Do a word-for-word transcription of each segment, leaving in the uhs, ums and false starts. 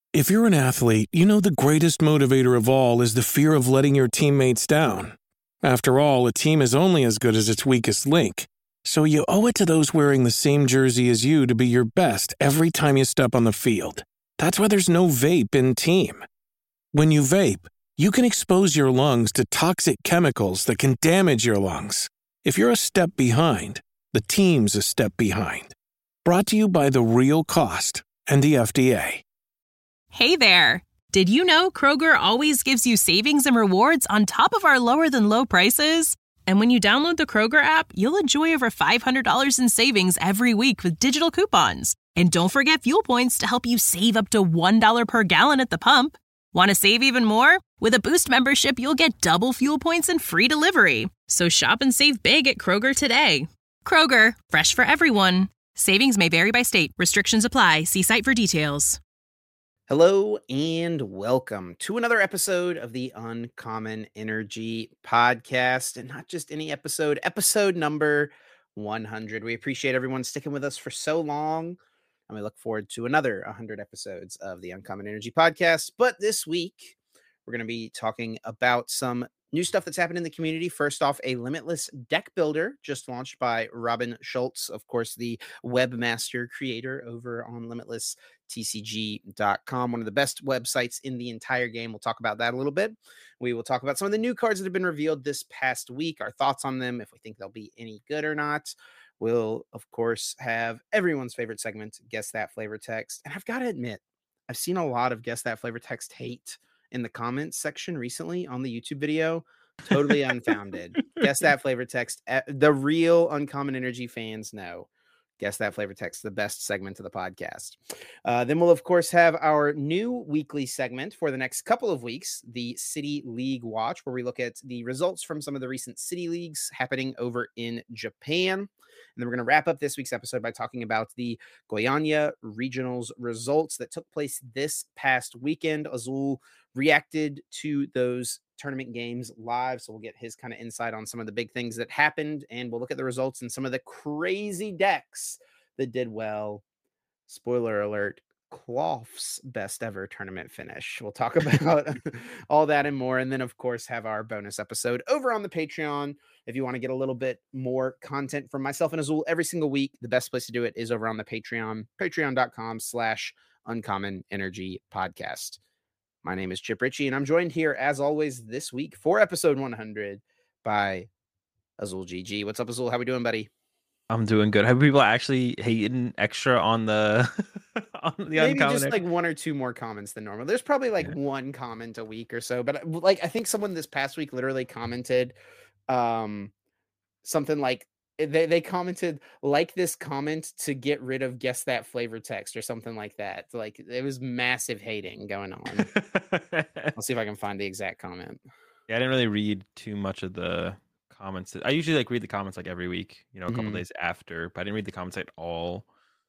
If you're an athlete, you know the greatest motivator of all is the fear of letting your teammates down. After all, a team is only as good as its weakest link. So you owe it to those wearing the same jersey as you to be your best every time you step on the field. That's why there's no vape in team. When you vape, you can expose your lungs to toxic chemicals that can damage your lungs. If you're a step behind, the team's a step behind. Brought to you by The Real Cost and the F D A. Hey there! Did you know Kroger always gives you savings and rewards on top of our lower-than-low prices? And when you download the Kroger app, you'll enjoy over five hundred dollars in savings every week with digital coupons. And don't forget fuel points to help you save up to one dollar per gallon at the pump. Want to save even more? With a Boost membership, you'll get double fuel points and free delivery. So shop and save big at Kroger today. Kroger, fresh for everyone. Savings may vary by state. Restrictions apply. See site for details. Hello and welcome to another episode of the Uncommon Energy Podcast, and not just any episode, episode number one hundred. We appreciate everyone sticking with us for so long, and we look forward to another one hundred episodes of the Uncommon Energy Podcast. But this week, we're going to be talking about some new stuff that's happened in the community. First off, a Limitless deck builder just launched by Robin Schultz, of course, the webmaster creator over on limitless T C G dot com, one of the best websites in the entire game. We'll talk about that a little bit. We will talk about some of the new cards that have been revealed this past week, our thoughts on them, if we think they'll be any good or not. We'll, of course, have everyone's favorite segment, Guess That Flavor Text. And I've got to admit, I've seen a lot of Guess That Flavor Text hate in the comments section recently on the YouTube video. Totally unfounded. Guess That Flavor Text. The real Uncommon Energy fans know Guess That Flavor Text, the best segment of the podcast. Uh, then we'll, of course, have our new weekly segment for the next couple of weeks, the City League Watch, where we look at the results from some of the recent city leagues happening over in Japan. And then we're going to wrap up this week's episode by talking about the Goiânia Regionals results that took place this past weekend. Azul reacted to those tournament games live, so we'll get his kind of insight on some of the big things that happened, and we'll look at the results and some of the crazy decks that did well. Spoiler alert, Cloth's best ever tournament finish. We'll talk about all that and more, and then of course have our bonus episode over on the Patreon. If you want to get a little bit more content from myself and Azul every single week, the best place to do it is over on the Patreon, patreon.com slash uncommon energy podcast. My name is Chip Ritchie, and I'm joined here, as always, this week for episode one hundred by Azul G G. What's up, Azul? How we doing, buddy? I'm doing good. Have people actually hating extra on the on the Maybe uncommon? Just like one or two more comments than normal. There's probably like yeah. one comment a week or so, but like I think someone this past week literally commented um, something like, They they commented, like this comment to get rid of Guess That Flavor Text or something like that. Like it was massive hating going on. I'll see if I can find the exact comment. Yeah, I didn't really read too much of the comments. I usually like read the comments like every week, you know, a couple mm-hmm. days after, but I didn't read the comments at all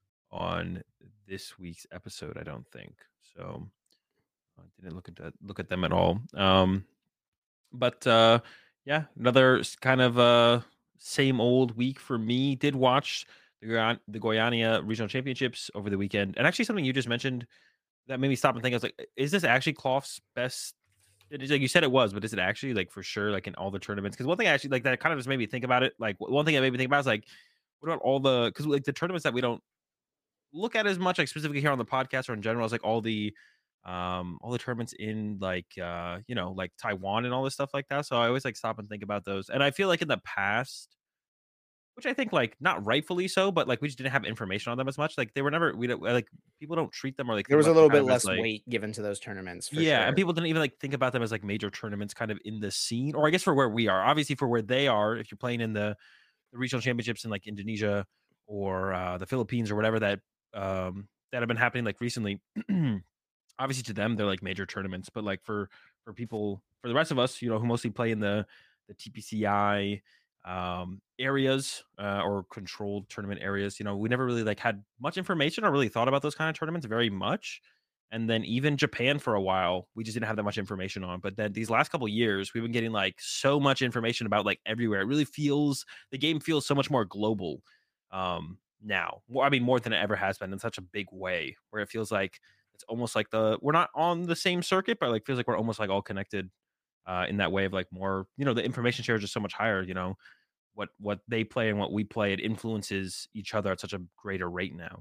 on this week's episode, I don't think. So I didn't look at that, look at them at all. Um, but uh, yeah, another kind of uh same old week for me. Did watch the, the Goiânia Regional Championships over the weekend, and actually something you just mentioned that made me stop and think. I was like, is this actually Cloth's best? It is, like you said it was, but is it actually like for sure like in all the tournaments? Because one thing I actually like that kind of just made me think about it. Like one thing that made me think about is like, what about all the because like the tournaments that we don't look at as much, like specifically here on the podcast or in general, is like all the um all the tournaments in like uh you know like Taiwan and all this stuff like that. So I always like stop and think about those, and I feel like in the past, which I think like not rightfully so, but like we just didn't have information on them as much. Like they were never we don't like people don't treat them or like there was a little bit less like, weight given to those tournaments. For yeah, sure. And people didn't even like think about them as like major tournaments kind of in the scene, or I guess for where we are. Obviously for where they are, if you're playing in the, the regional championships in like Indonesia or uh, the Philippines or whatever that um that have been happening like recently. Obviously to them they're like major tournaments, but like for for people for the rest of us, you know, who mostly play in the the T P C I um areas uh, or controlled tournament areas, you know, we never really like had much information or really thought about those kind of tournaments very much. And then even Japan for a while we just didn't have that much information on, but then these last couple of years we've been getting like so much information about like everywhere. It really feels the game feels so much more global um now. I mean more than it ever has been in such a big way, where it feels like it's almost like the we're not on the same circuit, but like feels like we're almost like all connected uh, in that way of like more, you know, the information share is just so much higher. You know, what what they play and what we play, it influences each other at such a greater rate now.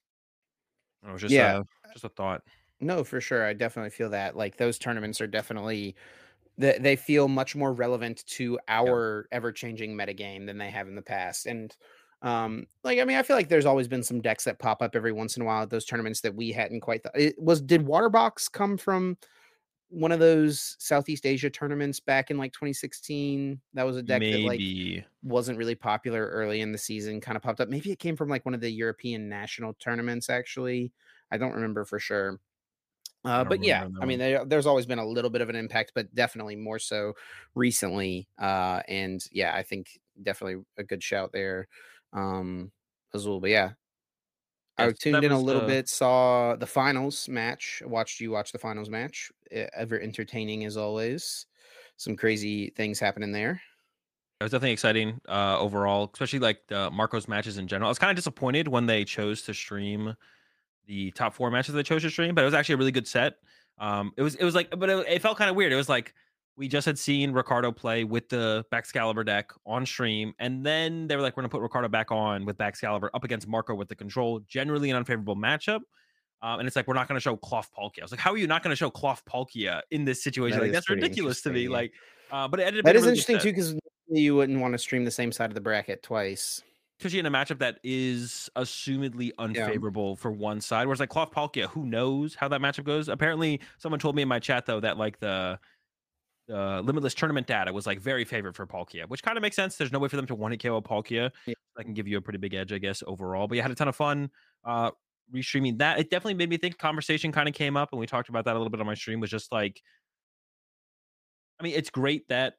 It was just Yeah. a just a thought. No, for sure. I definitely feel that. Like those tournaments are definitely they, they feel much more relevant to Yeah, our ever-changing metagame than they have in the past. And um, like I mean, I feel like there's always been some decks that pop up every once in a while at those tournaments that we hadn't quite thought. It was did Waterbox come from one of those Southeast Asia tournaments back in like twenty sixteen? That was a deck that like maybe. wasn't really popular early in the season, kind of popped up. Maybe it came from like one of the European national tournaments, actually. I don't remember for sure. I Uh, don't but yeah, remember that I mean, one. there, there's always been a little bit of an impact, but definitely more so recently. Uh, and yeah, I think definitely a good shout there, um, Azul. But yeah, I Yes, tuned that in a was little uh bit, saw the finals match, watched you watch the finals match. e- Ever entertaining as always. Some crazy things happening there. it was definitely exciting uh overall, especially like the Marcos matches in general. I was kind of disappointed when they chose to stream the top four matches they chose to stream, but it was actually a really good set. Um, it was it was like, but it, it felt kind of weird. It was like we just had seen Ricardo play with the Baxcalibur deck on stream, and then they were like, we're gonna put Ricardo back on with Baxcalibur up against Marco with the control, generally an unfavorable matchup. Um, and it's like we're not going to show Cloth Palkia. I was like, how are you not going to show Cloth Palkia in this situation? That Like is that's pretty ridiculous to interesting. me. Yeah, Like, uh, but it ended up that being a is really good interesting set, too, because you wouldn't want to stream the same side of the bracket twice. especially in a matchup that is assumedly Yeah, unfavorable for one side. Whereas like Cloth Palkia, who knows how that matchup goes? Apparently, someone told me in my chat though that like the the limitless tournament data was like very favored for Palkia, which kind of makes sense. There's no way for them to one hit K O Palkia. yeah. That can give you a pretty big edge, I guess, overall. But yeah, had a ton of fun uh restreaming that. It definitely made me think. Conversation kind of came up, and we talked about that a little bit on my stream. Was just like, I mean, it's great that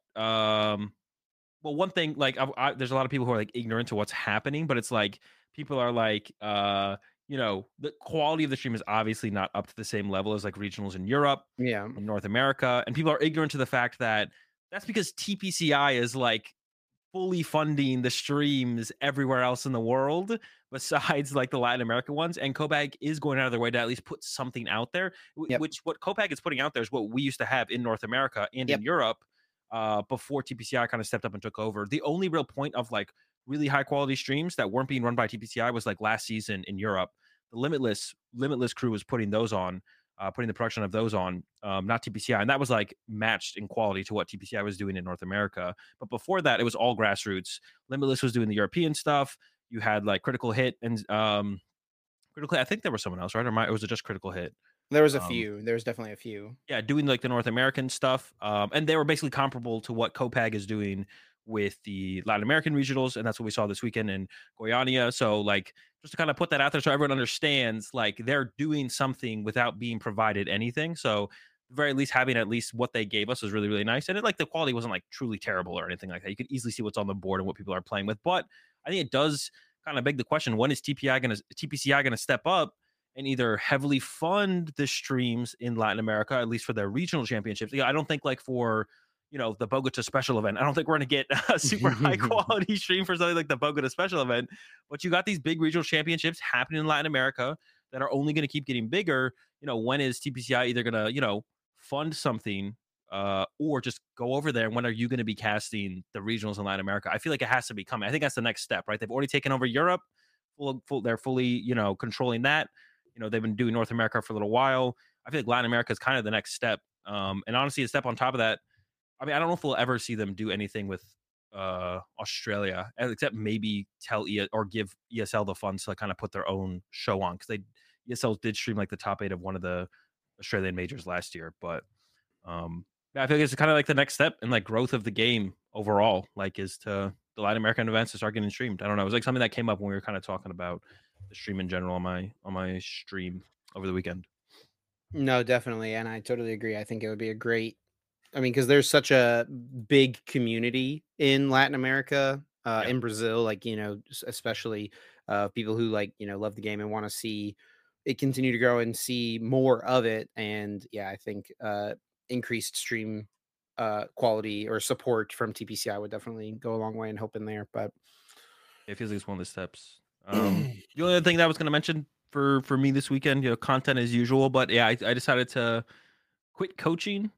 um well, one thing, like, I, I, there's a lot of people who are like ignorant to what's happening, but it's like people are like, uh, you know, the quality of the stream is obviously not up to the same level as like regionals in Europe Yeah. and North America, and people are ignorant to the fact that that's because T P C I is like fully funding the streams everywhere else in the world besides like the Latin American ones, and Copag is going out of their way to at least put something out there, Yep. which what Copag is putting out there is what we used to have in North America and Yep. in Europe uh, before T P C I kind of stepped up and took over. The only real point of like really high quality streams that weren't being run by T P C I was like last season in Europe. The Limitless Limitless crew was putting those on, uh, putting the production of those on, um, not T P C I, and that was like matched in quality to what T P C I was doing in North America. But before that, it was all grassroots. Limitless was doing the European stuff. You had like Critical Hit and um, Critical Hit. I think there was someone else, right? Or my, it was just Critical Hit. There was a Um, few. There was definitely a few. yeah, doing like the North American stuff. Um, and they were basically comparable to what Copag is doing with the Latin American regionals, and that's what we saw this weekend in Goiânia. So, like, just to kind of put that out there so everyone understands, like, they're doing something without being provided anything. So, at the very least, having at least what they gave us was really, really nice. And it, like, the quality wasn't like truly terrible or anything like that. You could easily see what's on the board and what people are playing with. But I think it does kind of beg the question: when is T P I going to T P C I going to step up and either heavily fund the streams in Latin America, at least for their regional championships? Yeah, I don't think like for, you know, the Bogota special event, I don't think we're going to get a super high quality stream for something like the Bogota special event. But you got these big regional championships happening in Latin America that are only going to keep getting bigger. You know, when is T P C I either going to, you know, fund something uh, or just go over there? And when are you going to be casting the regionals in Latin America? I feel like it has to be coming. I think that's the next step, right? They've already taken over Europe. Full, full, they're fully, you know, controlling that. You know, they've been doing North America for a little while. I feel like Latin America is kind of the next step. Um, and honestly, a step on top of that, I mean, I don't know if we'll ever see them do anything with uh, Australia, except maybe tell E or give E S L the funds to like, kind of put their own show on, because they E S L did stream like the top eight of one of the Australian majors last year. But um, yeah, I feel like it's kind of like the next step in like growth of the game overall, like is to the Latin American events to start getting streamed. I don't know. It was like something that came up when we were kind of talking about the stream in general on my on my stream over the weekend. No, definitely, and I totally agree. I think it would be a great. I mean, because there's such a big community in Latin America, uh, Yeah. in Brazil, like you know, s- especially uh, people who like you know love the game and want to see it continue to grow and see more of it. And yeah, I think uh, increased stream uh, quality or support from T P C I would definitely go a long way in helping there. But It feels like it's one of the steps. Um, the only other thing that I was going to mention for for me this weekend. You know, content as usual, but yeah, I, I decided to quit coaching.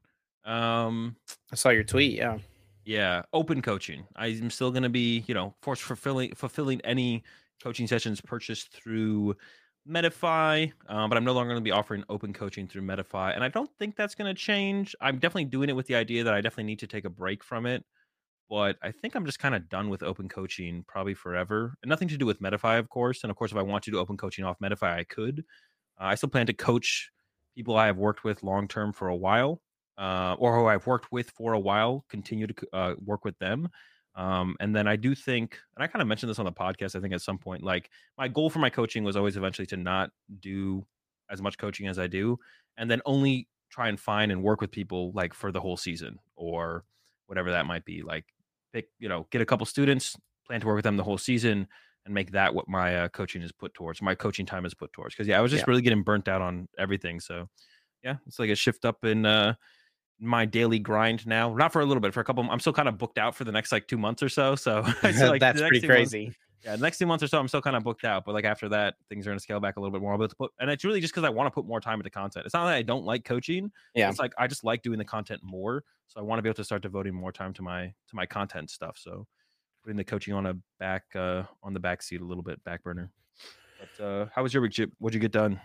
Um, I saw your tweet. Yeah. Yeah, open coaching. I'm still going to be, you know, force fulfilling fulfilling any coaching sessions purchased through Medify, um, but I'm no longer going to be offering open coaching through Medify, and I don't think that's going to change. I'm definitely doing it with the idea that I definitely need to take a break from it, but I think I'm just kind of done with open coaching probably forever. And nothing to do with Medify, of course. And of course, if I want to do open coaching off Medify, I could. Uh, I still plan to coach people I have worked with long term for a while, uh, or who I've worked with for a while, continue to uh, work with them. Um, and then I do think, and I kind of mentioned this on the podcast, I think at some point, like my goal for my coaching was always eventually to not do as much coaching as I do, and then only try and find and work with people like for the whole season or whatever that might be. Like pick, you know, get a couple students, plan to work with them the whole season, and make that what my uh, coaching is put towards. My coaching time is put towards. Because yeah, I was just Yeah. really getting burnt out on everything. So yeah, it's like a shift up in uh, my daily grind now. Not for a little bit, for a couple. I'm still kind of booked out for the next like two months or so. So I feel like That's the next pretty two months, crazy. yeah, the next two months or so, I'm still kind of booked out. But like after that, things are going to scale back a little bit more. But put, and it's really just because I want to put more time into content. It's not that I don't like coaching. Yeah. It's like I just like doing the content more. So I want to be able to start devoting more time to my to my content stuff. So putting the coaching on a back uh on the back seat a little bit, back burner. But uh how was your week, Chip? What'd you get done?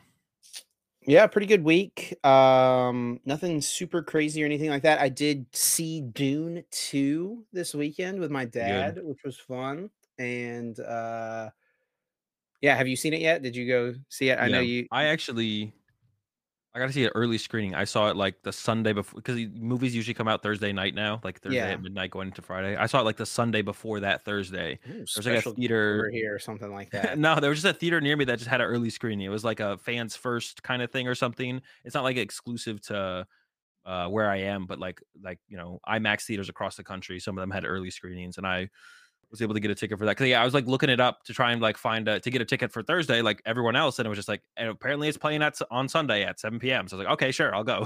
Yeah, pretty good week. Um, nothing super crazy or anything like that. I did see Dune two this weekend with my Pretty good. dad, which was fun. And uh yeah, have you seen it yet? Did you go see it? I know Yeah, you I actually I got to see an early screening. I saw it like the Sunday before because movies usually come out Thursday night now, like Thursday yeah. at midnight going into Friday. I saw it like the Sunday before that Thursday. Ooh, There's like a special guest over theater. here or something like that. No, there was just a theater near me that just had an early screening. It was like a fans first kind of thing or something. It's not like exclusive to uh, where I am, but like like you know IMAX theaters across the country. Some of them had early screenings, and I was able to get a ticket for that. Cause yeah, I was like looking it up to try and like find a, to get a ticket for Thursday, like everyone else. And it was just like, and apparently it's playing at on Sunday at seven p.m. So I was like, okay, sure, I'll go.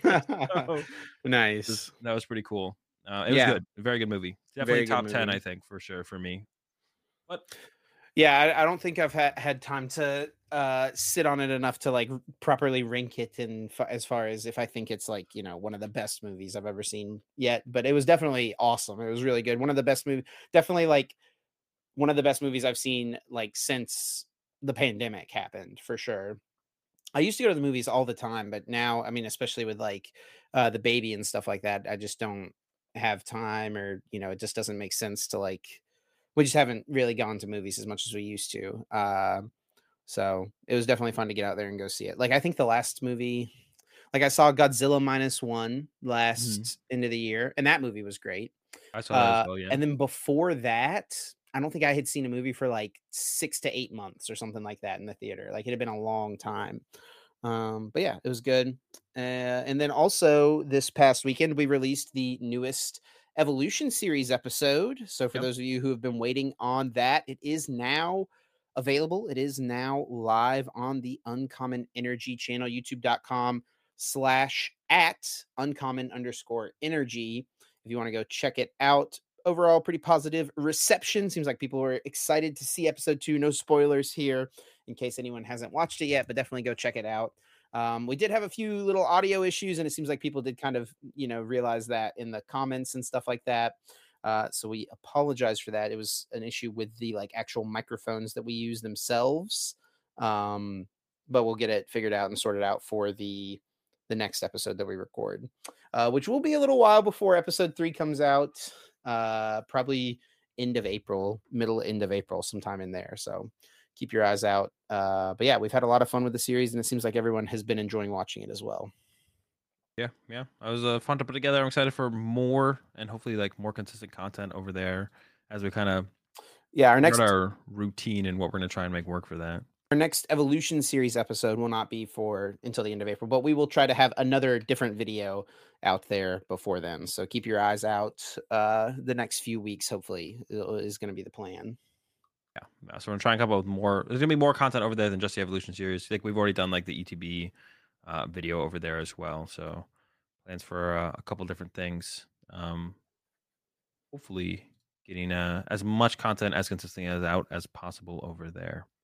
So, Nice. that was pretty cool. Uh, it was Yeah, good. A very good movie. Definitely very good top ten, movie. I think, for sure for me. But Yeah, I, I don't think I've had had time to uh sit on it enough to like properly rank it in fa- as far as if I think it's like, you know, one of the best movies I've ever seen yet, but it was definitely awesome. It was really good. One of the best movie, definitely like one of the best movies I've seen like since the pandemic happened for sure. I used to go to the movies all the time, but now, I mean, especially with like uh the baby and stuff like that, I just don't have time, or, you know, it just doesn't make sense to like we just haven't really gone to movies as much as we used to. Uh, so it was definitely fun to get out there and go see it. Like I think the last movie, like I saw Godzilla minus one mhm, last end of the year, and that movie was great. I saw that as Uh, well. Yeah. and then before that, I don't think I had seen a movie for like six to eight months or something like that in the theater. Like it had been a long time. Um, but yeah, it was good. Uh, and then also this past weekend, we released the newest Evolution series episode. So for Yep. those of you who have been waiting on that, it is now available. It is now live on the Uncommon Energy channel, youtube.com slash at uncommon underscore energy. If you want to go check it out. Overall, pretty positive reception. Seems like people were excited to see episode two. No spoilers here in case anyone hasn't watched it yet, but definitely go check it out. Um, we did have a few little audio issues, and it seems like people did kind of, you know, realize that in the comments and stuff like that. Uh, so we apologize for that. It was an issue with the like actual microphones that we use themselves. Um, but we'll get it figured out and sorted out for the the next episode that we record, uh, which will be a little while before episode three comes out. Uh, probably end of April, middle end of April, sometime in there. So keep your eyes out. Uh, but yeah, we've had a lot of fun with the series, and it seems like everyone has been enjoying watching it as well. Yeah, yeah. I was uh, fun to put together. I'm excited for more and hopefully like more consistent content over there as we kind of Yeah, our start next our routine and what we're going to try and make work for that. our next Evolution series episode will not be for until the end of April, but we will try to have another different video out there before then. So keep your eyes out. Uh, the next few weeks, hopefully, is going to be the plan. Yeah, yeah, so we're gonna try and come up with more. There's gonna be more content over there than just the Evolution series. Like we've already done like the E T B uh, video over there as well. So plans for uh, a couple different things. Um, hopefully getting uh, as much content as consistently as out as possible over there.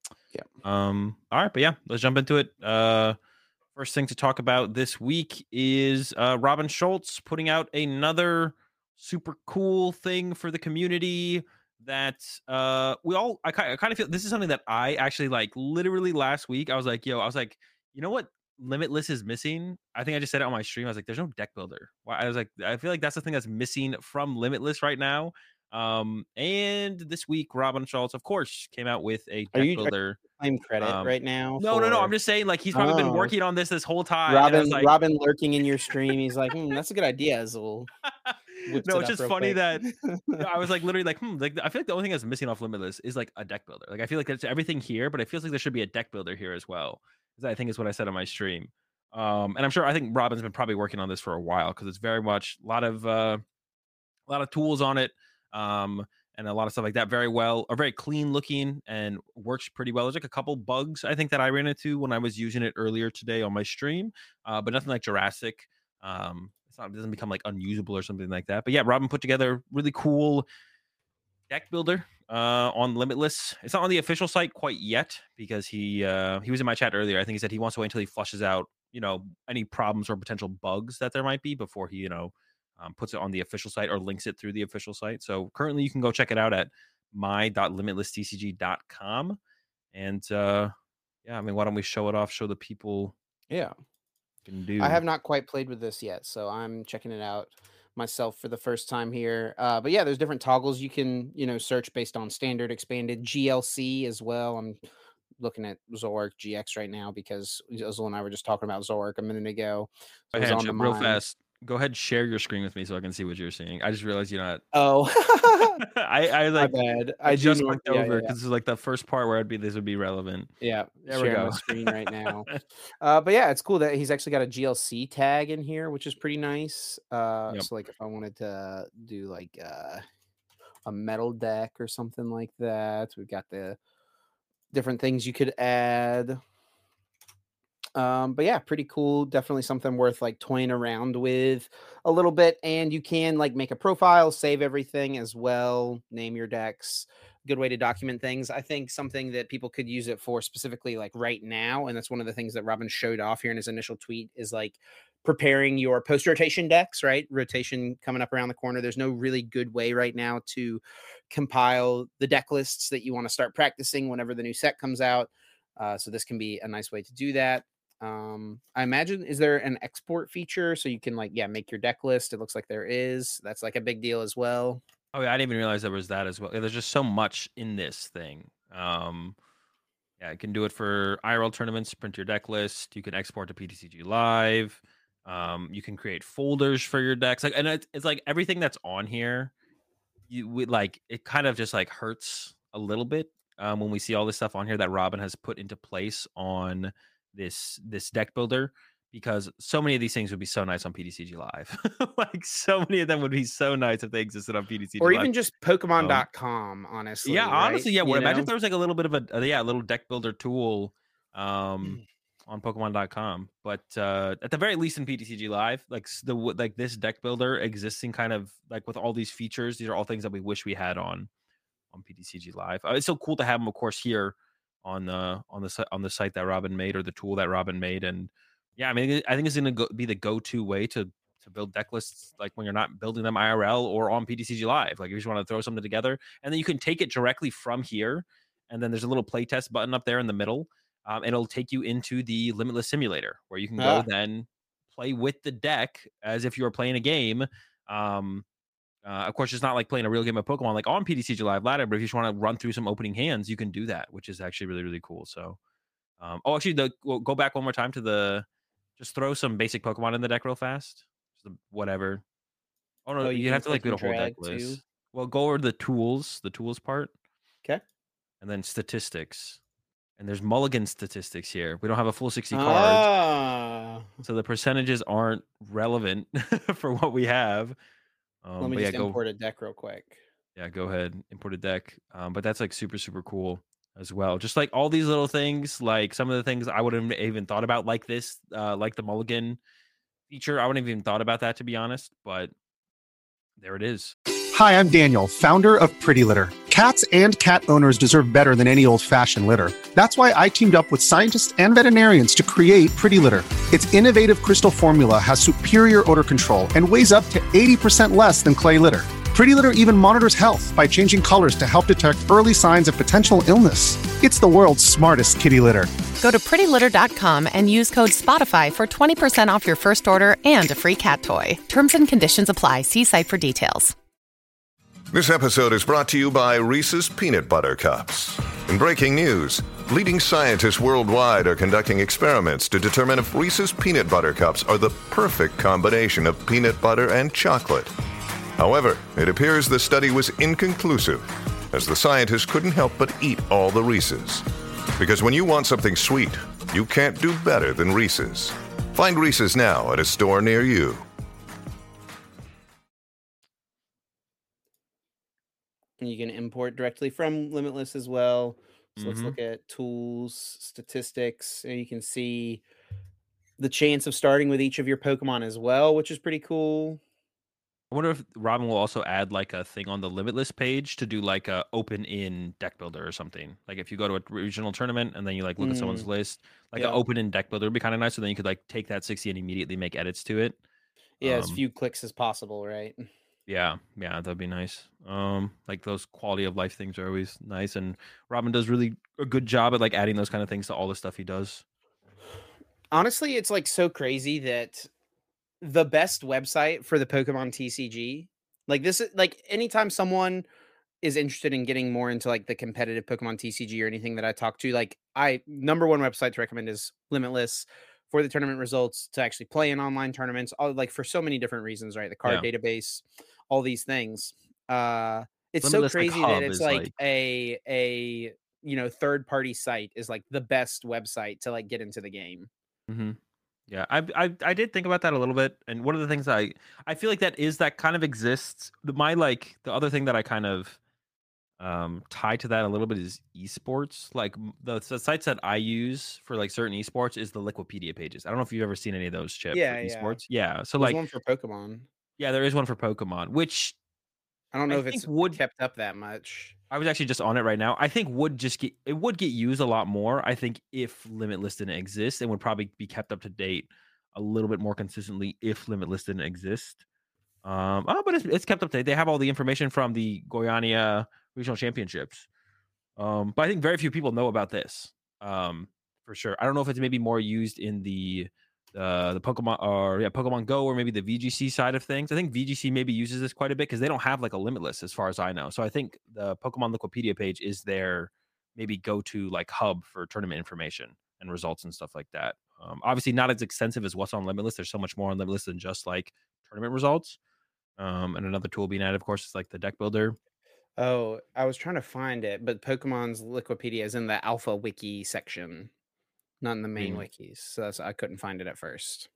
Yeah. Um. All right, but yeah, let's jump into it. Uh, first thing to talk about this week is uh, Robin Schultz putting out another super cool thing for the community that uh we all I, I kind of feel this is something that I actually like. Literally last week, I was like, yo, I was like, you know what? Limitless is missing. I think I just said it on my stream. I was like, there's no deck builder. I was like, I feel like that's the thing that's missing from Limitless right now. Um, and this week, Robin Schultz, of course, came out with a deck are you, builder. Claim credit um, right now? No, for... no, no. I'm just saying, like, he's probably oh. been working on this this whole time. Robin, and I was like, Robin lurking in your stream. He's like, hmm, that's a good idea, Azul. No, it's just funny quick. that I was like, literally, like, hmm, like I feel like the only thing that's missing off Limitless is like a deck builder. Like, I feel like there's everything here, but it feels like there should be a deck builder here as well. Because I think is what I said on my stream. Um, and I'm sure I think Robin's been probably working on this for a while because it's very much a lot of uh, a lot of tools on it. Um, and a lot of stuff like that very well, are very clean looking and works pretty well. There's like a couple bugs I think that I ran into when I was using it earlier today on my stream, uh, but nothing like Jurassic. Um, it's not, it doesn't become like unusable or something like that. But yeah, Robin put together really cool deck builder uh, on Limitless. It's not on the official site quite yet because he uh, he was in my chat earlier. I think he said he wants to wait until he flushes out, you know, any problems or potential bugs that there might be before he, you know, Um, puts it on the official site or links it through the official site. So currently you can go check it out at my dot limitless t c g dot com. And uh, yeah, I mean, why don't we show it off, show the people. Yeah. Can do. I have not quite played with this yet, so I'm checking it out myself for the first time here. Uh, but yeah, there's different toggles you can, you know, search based on standard, expanded, G L C as well. I'm looking at Zoroark G X right now because Azul and I were just talking about Zoroark a minute ago. So it was on the real mind. Fast. Go ahead, share your screen with me so I can see what you're seeing. I just realized you're not. Oh, I, I like. My bad. I, I just know, clicked yeah, over because yeah, yeah. this is like the first part where I'd be. This would be relevant. Yeah, there we go. My screen right now. uh, but yeah, it's cool that he's actually got a G L C tag in here, which is pretty nice. Uh, yep. So like, if I wanted to do like uh, a metal deck or something like that, we've got the different things you could add. Um, but yeah, pretty cool. Definitely something worth like toying around with a little bit. And you can like make a profile, save everything as well, name your decks. Good way to document things. I think something that people could use it for specifically like right now, and that's one of the things that Robin showed off here in his initial tweet, is like preparing your post-rotation decks, right? Rotation coming up around the corner. There's no really good way right now to compile the deck lists that you want to start practicing whenever the new set comes out. Uh, so this can be a nice way to do that. Um, I imagine, is there an export feature so you can like, yeah, make your deck list? It looks like there is. That's like a big deal as well. Oh yeah, I didn't even realize there was that as well. There's just so much in this thing. Um, yeah, you can do it for I R L tournaments, print your deck list. You can export to P T C G Live. Um, you can create folders for your decks. Like, and it's, it's like everything that's on here, you would like, it kind of just like hurts a little bit um, when we see all this stuff on here that Robin has put into place on this this deck builder, because so many of these things would be so nice on P T C G Live. Like so many of them would be so nice if they existed on P T C G or Live. even just Pokemon dot com, um, honestly. Yeah, right? honestly, yeah. You Well, imagine know? if there was like a little bit of a, a yeah, a little deck builder tool um on Pokemon dot com. But uh at the very least in P T C G Live, like the like this deck builder existing kind of like with all these features, these are all things that we wish we had on on P T C G Live. Uh, it's so cool to have them, of course, here on the on the on the site that Robin made, or the tool that Robin made. And yeah, I mean, I think it's going to go, be the go-to way to to build deck lists, like when you're not building them I R L or on P T C G Live. Like if you just want to throw something together, and then you can take it directly from here, and then there's a little playtest button up there in the middle, um, and it'll take you into the Limitless Simulator, where you can go ah. then play with the deck as if you were playing a game. Um, Uh, of course, it's not like playing a real game of Pokemon like on P T C G Live ladder, but if you just want to run through some opening hands, you can do that, which is actually really, really cool. So, um, oh, actually, the we'll go back one more time to the, just throw some basic Pokemon in the deck real fast. Just the, whatever. Oh, no, oh, you, you have to like do a whole deck list. Too? Well, go over the tools, the tools part. Okay. And then statistics. And there's mulligan statistics here. We don't have a full sixty cards. Ah. So the percentages aren't relevant for what we have. Um, Let me just yeah, import go, a deck real quick. Yeah, go ahead, import a deck. Um, but that's like super, super cool as well. Just like all these little things, like some of the things I wouldn't have even thought about, like this, uh, like the mulligan feature. I wouldn't have even thought about that, to be honest. But there it is. Hi, I'm Daniel, founder of Pretty Litter. Cats and cat owners deserve better than any old-fashioned litter. That's why I teamed up with scientists and veterinarians to create Pretty Litter. Its innovative crystal formula has superior odor control and weighs up to eighty percent less than clay litter. Pretty Litter even monitors health by changing colors to help detect early signs of potential illness. It's the world's smartest kitty litter. Go to pretty litter dot com and use code SPOTIFY for twenty percent off your first order and a free cat toy. Terms and conditions apply. See site for details. This episode is brought to you by Reese's Peanut Butter Cups. In breaking news, leading scientists worldwide are conducting experiments to determine if Reese's Peanut Butter Cups are the perfect combination of peanut butter and chocolate. However, it appears the study was inconclusive, as the scientists couldn't help but eat all the Reese's. Because when you want something sweet, you can't do better than Reese's. Find Reese's now at a store near you. You can import directly from Limitless as well. So Mm-hmm. let's look at tools, statistics, and you can see the chance of starting with each of your Pokemon as well, which is pretty cool. I wonder if Robin will also add like a thing on the Limitless page to do like a open in deck builder or something. Like if you go to a regional tournament and then you like look at someone's Mm, list, like yeah. an open in deck builder would be kind of nice. So then you could like take that sixty and immediately make edits to it. Yeah, as Um, few clicks as possible, right? yeah, yeah, that'd be nice. Um, like those quality of life things are always nice, and Robin does really a good job at like adding those kind of things to all the stuff he does. Honestly, it's like so crazy that the best website for the Pokemon T C G, like this is like anytime someone is interested in getting more into like the competitive Pokemon T C G or anything that I talk to, like I number one website to recommend is Limitless for the tournament results, to actually play in online tournaments, all like for so many different reasons, right? The card Yeah. database, all these things. Uh it's Limitless, so like, crazy that hub it's is, like, like- a a you know third party site is like the best website to like get into the game. hmm Yeah, I, I I did think about that a little bit, and one of the things I I feel like that is that kind of exists. The, my like the other thing that I kind of um tie to that a little bit is esports. Like m- the, the sites that I use for like certain esports is the Liquipedia pages. I don't know if you've ever seen any of those, Chip. Yeah, for yeah. esports. Yeah, so There's like one for Pokemon. yeah, there is one for Pokemon, which I don't know I if think it's would- kept up that much. I was actually just on it right now. I think would just get it would get used a lot more. I think if Limitless didn't exist, it would probably be kept up to date a little bit more consistently if Limitless didn't exist. Um, oh, but it's, it's kept up to date. They have all the information from the Goiania Regional Championships. Um, but I think very few people know about this. Um, for sure. I don't know if it's maybe more used in the uh, the Pokemon or yeah Pokemon Go or maybe the V G C side of things. I think V G C maybe uses this quite a bit because they don't have like a Limitless as far as I know. So I think the Pokemon Liquipedia page is their maybe go to like hub for tournament information and results and stuff like that. Um, obviously not as extensive as what's on Limitless. There's so much more on Limitless than just like tournament results. Um, and another tool being added, of course, is like the deck builder. Oh, I was trying to find it, but Pokemon's Liquipedia is in the Alpha Wiki section, not in the main Hmm. wikis. So that's, I couldn't find it at first.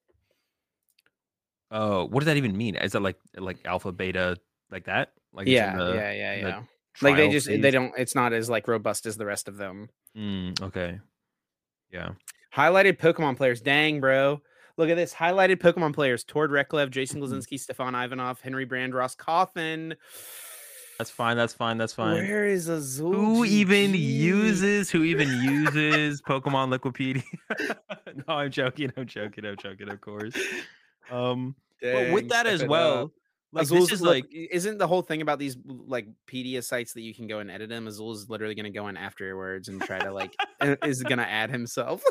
Oh, what does that even mean? Is that like like alpha, beta, like that? Like it's in Yeah, the- yeah, yeah, in the yeah. Like they trial just they phase? don't. It's not as like robust as the rest of them. Mm, okay. Yeah. Highlighted Pokemon players. Dang, bro. Look at this. Highlighted Pokemon players. Tord Reklev, Jason Mm-hmm. Glazinski, Stefan Ivanov, Henry Brand, Ross Coffin. That's fine. That's fine. That's fine. Where is Azul? Who even G G? uses who even uses Pokemon Liquipedia? No, I'm joking. I'm joking. I'm joking. Of course. Um, but with Dang, that step as it well, up. like Azul's this is look, like isn't the whole thing about these like Pedia sites that you can go and edit them? Azul is literally going to go in afterwards and try to like is going to add himself.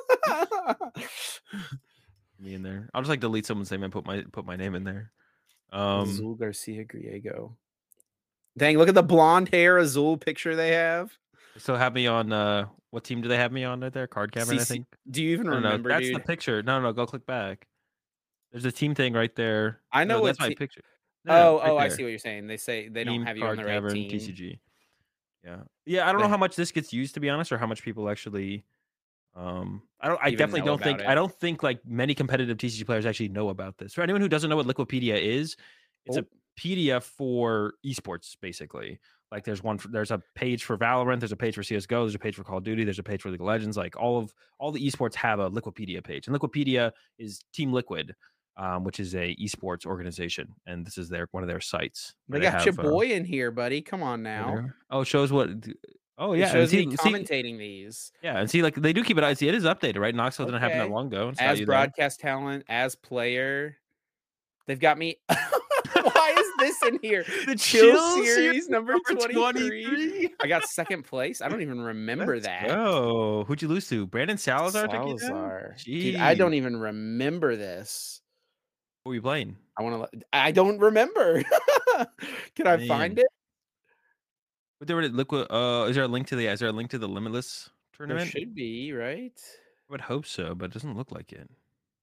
me in there. I'll just like delete someone's name and put my put my name in there. Um, Azul Garcia Griego. Dang, look at the blonde hair Azul picture they have. so have me on. Uh, what team do they have me on right there? Card Cavern, I C C think. Do you even No, no, remember, that's dude? the picture. No, no, go click back. There's a team thing right there. I know no, what that's my te- picture. No, no, oh, right oh, I there. see what you're saying. They say they Team, don't have you on Card the right Cavern, team. T C G. Yeah, yeah. I don't know They- how much this gets used, to be honest, or how much people actually. Um, I don't. I Even definitely know don't think. about I it. don't think like many competitive T C G players actually know about this. For anyone who doesn't know what Liquipedia is, it's Oh. a pedia for esports, basically. Like there's one. For, there's a page for Valorant. There's a page for C S G O. There's a page for Call of Duty. There's a page for League of Legends. Like all of all the esports have a Liquipedia page, and Liquipedia is Team Liquid. um, which is a esports organization, and this is their one of their sites. They where got have, your uh, boy in here, buddy. Come on where now. they're- oh, it shows what. Oh It yeah, and shows see, me see, commentating these yeah, and see, like they do keep it. See, it is updated, right? Knoxville didn't happen that Okay. long ago. It's got as you there. broadcast talent, as player. They've got me. Why is this in here? The Chill, Chill series, Series number, number twenty-three. twenty-three. I got second place. I don't even remember Let's that. go. Who'd you lose to? Brandon Salazar? took you down? Salazar. Dude, I Jeez. don't even remember this. What were you playing? I want to. I don't remember. Can I find Man. it? But there were liquid. Uh, is there a link to the? Is there a link to the Limitless There tournament? should be, right? I would hope so, but it doesn't look like it.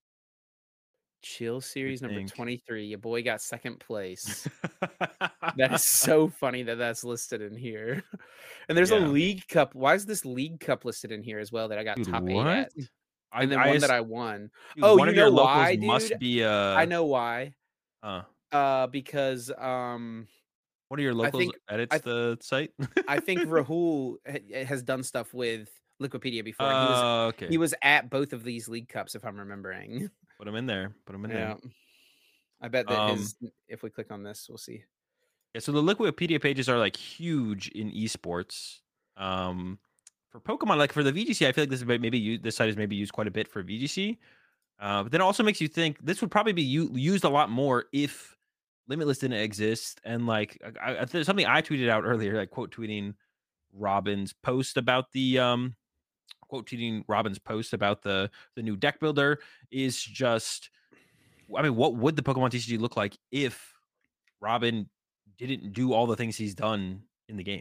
Chill series number think. twenty-three. Your boy got second place. That is so funny that that's listed in here. And there's a Yeah. League Cup. Why is this League Cup listed in here as well that I got Dude, top eight what? at? I, And then I one that ass- I won. dude, Oh, one you of your know locals why, must dude? be. Uh, I know why. Uh, Uh, because um, one of your locals think- edits I- the site. I think Rahul ha- has done stuff with Liquipedia before. and he was Uh, okay. he was at both of these League Cups, if I'm remembering. Put him in there. Put him in Yeah. there. I bet that Um, his. If we click on this, we'll see. Yeah, so the Liquipedia pages are like huge in esports. Um, for Pokemon, like for the V G C, I feel like this is maybe u- this site is maybe used quite a bit for V G C. Uh, but then it also makes you think this would probably be u- used a lot more if Limitless didn't exist. And like I, I, there's something I tweeted out earlier, like quote tweeting Robin's post about the um, quote tweeting Robin's post about the the new deck builder is just. I mean, what would the Pokemon T C G look like if Robin didn't do all the things he's done in the game?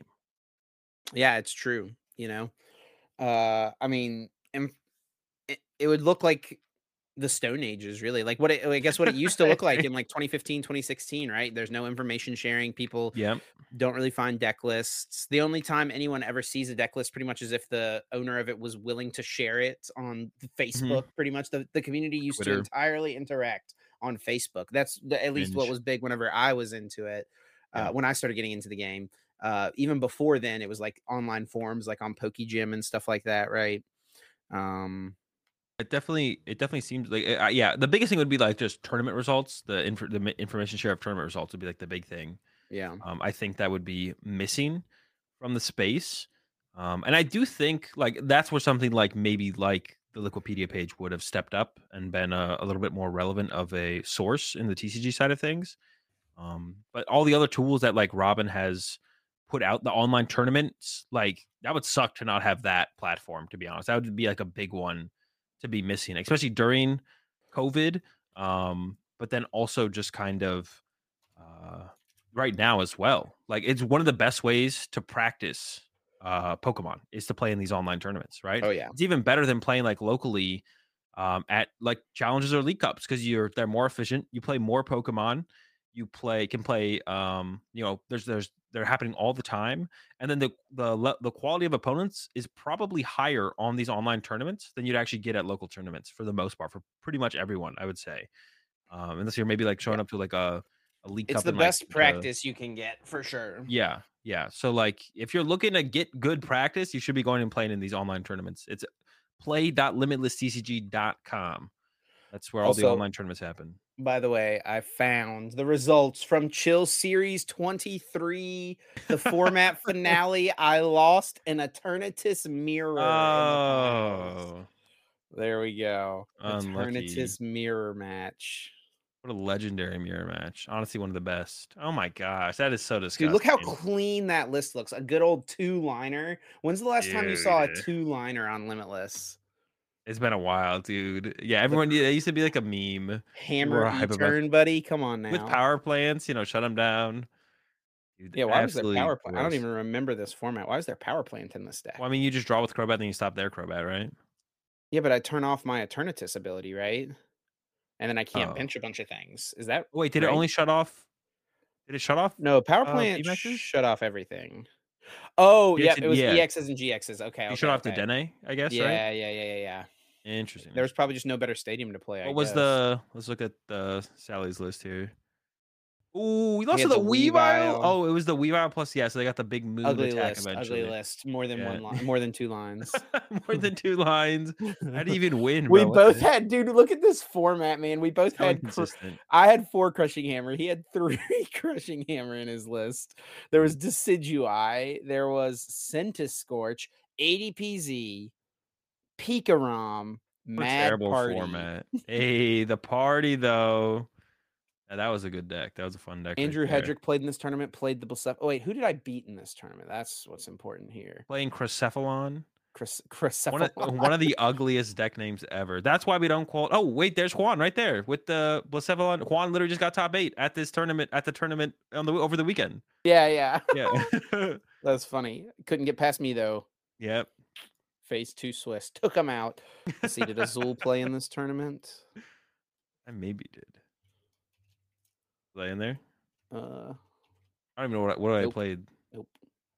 Yeah, it's true. You know, uh, I mean, and it, it would look like the Stone Ages, really. Like what it, I guess what it used to look like in like twenty fifteen, twenty sixteen, right? There's no information sharing. People Yeah. don't really find deck lists. The only time anyone ever sees a deck list pretty much is if the owner of it was willing to share it on the Facebook. Pretty much the, the community used Twitter. to entirely interact on Facebook. That's the, at least what Binge. was big whenever I was into it. Uh, Yeah. when I started getting into the game. Uh, even before then, it was like online forums, like on PokeGym and stuff like that, right? Um, It definitely, it definitely seems like, uh, yeah. The biggest thing would be like just tournament results. The inf- the mi- information share of tournament results would be like the big thing. yeah, Um, I think that would be missing from the space. Um, and I do think like that's where something like maybe like the Liquipedia page would have stepped up and been a, a little bit more relevant of a source in the T C G side of things. Um, but all the other tools that like Robin has put out, the online tournaments, like that would suck to not have that platform, to be honest. That would be like a big one to be missing, especially during COVID. Um, but then also just kind of uh, right now as well. Like it's one of the best ways to practice uh, Pokemon is to play in these online tournaments, right? oh yeah, It's even better than playing like locally um, at like challenges or league cups because you're they're more efficient. You play more Pokemon. You play can play. Um, you know, there's there's they're happening all the time, and then the the le- the quality of opponents is probably higher on these online tournaments than you'd actually get at local tournaments for the most part for pretty much everyone, I would say. Um, unless you're maybe like showing Yeah. up to like a a league it's cup. the in, like, best the- practice you can get for sure. yeah, yeah. So like if you're looking to get good practice, you should be going and playing in these online tournaments. It's play dot limitless t c g dot com. That's where all the Also- online tournaments happen. By the way, I found the results from Chill Series twenty-three, the format finale. I lost an Eternatus Mirror. in the finals. Oh, There we go. Unlucky. Eternatus Mirror match. what a legendary mirror match. Honestly, one of the best. Oh my gosh, that is so disgusting. Dude, look how clean that list looks. A good old two liner. When's the last time you saw a Dude. two liner on Limitless? It's been a while, dude. Yeah, everyone. It used to be like a meme Hammer We're hype E about- turn, buddy. Come on now. with power plants. You know, shut them down. Dude, yeah, why was there absolutely power plant? I don't gross. even remember this format. Why is there power plant in this deck? Well, I mean, you just draw with Crobat, then you stop their Crobat, right? Yeah, but I turn off my Eternatus ability, right? And then I can't Oh. pinch a bunch of things. Is that Wait, did it right? only shut off? Did it shut off? No, power uh, plant V MAXs? shut off everything. Oh, G yeah, X it was yeah. E Xs and G Xs. Okay, You okay, shut off the okay. Dene, I guess, Yeah, right? yeah, yeah, yeah, yeah. Interesting. There was probably just no better stadium to play. I what was guess. the? Let's look at the Sally's list here. Ooh, we lost had to the the Weavile. Weavile. Oh, it was the Weavile plus yeah. So they got the big moon Ugly attack list. eventually. Ugly list. More than Yeah. one line. More than two lines. More than two lines. How do you even win? We bro? What both the- had, dude. Look at this format, man. We both so had. Cr- inconsistent. I had four Crushing Hammer. He had three Crushing Hammer in his list. There was Decidueye. There was Centiskorch, A D P Z, Pikarom, What a Mad terrible Party. format. Hey, the party though. Yeah, that was a good deck. That was a fun deck. Andrew right there. Hedrick played in this tournament. Played the Blessef. Oh wait, who did I beat in this tournament? That's what's important here. Playing Cracephalon. Chris, Chris, One of, one of the ugliest deck names ever. That's why we don't call. Oh wait, there's Juan right there with the Blacephalon. Juan literally just got top eight at this tournament. At the tournament on the over the weekend. Yeah, yeah, Yeah. that's funny. Couldn't get past me though. Phase Yep. two Swiss took him out. Let's see, did Azul play in this tournament? I maybe did. Was I in there? Uh, I don't even know what, what Nope. I played. nope,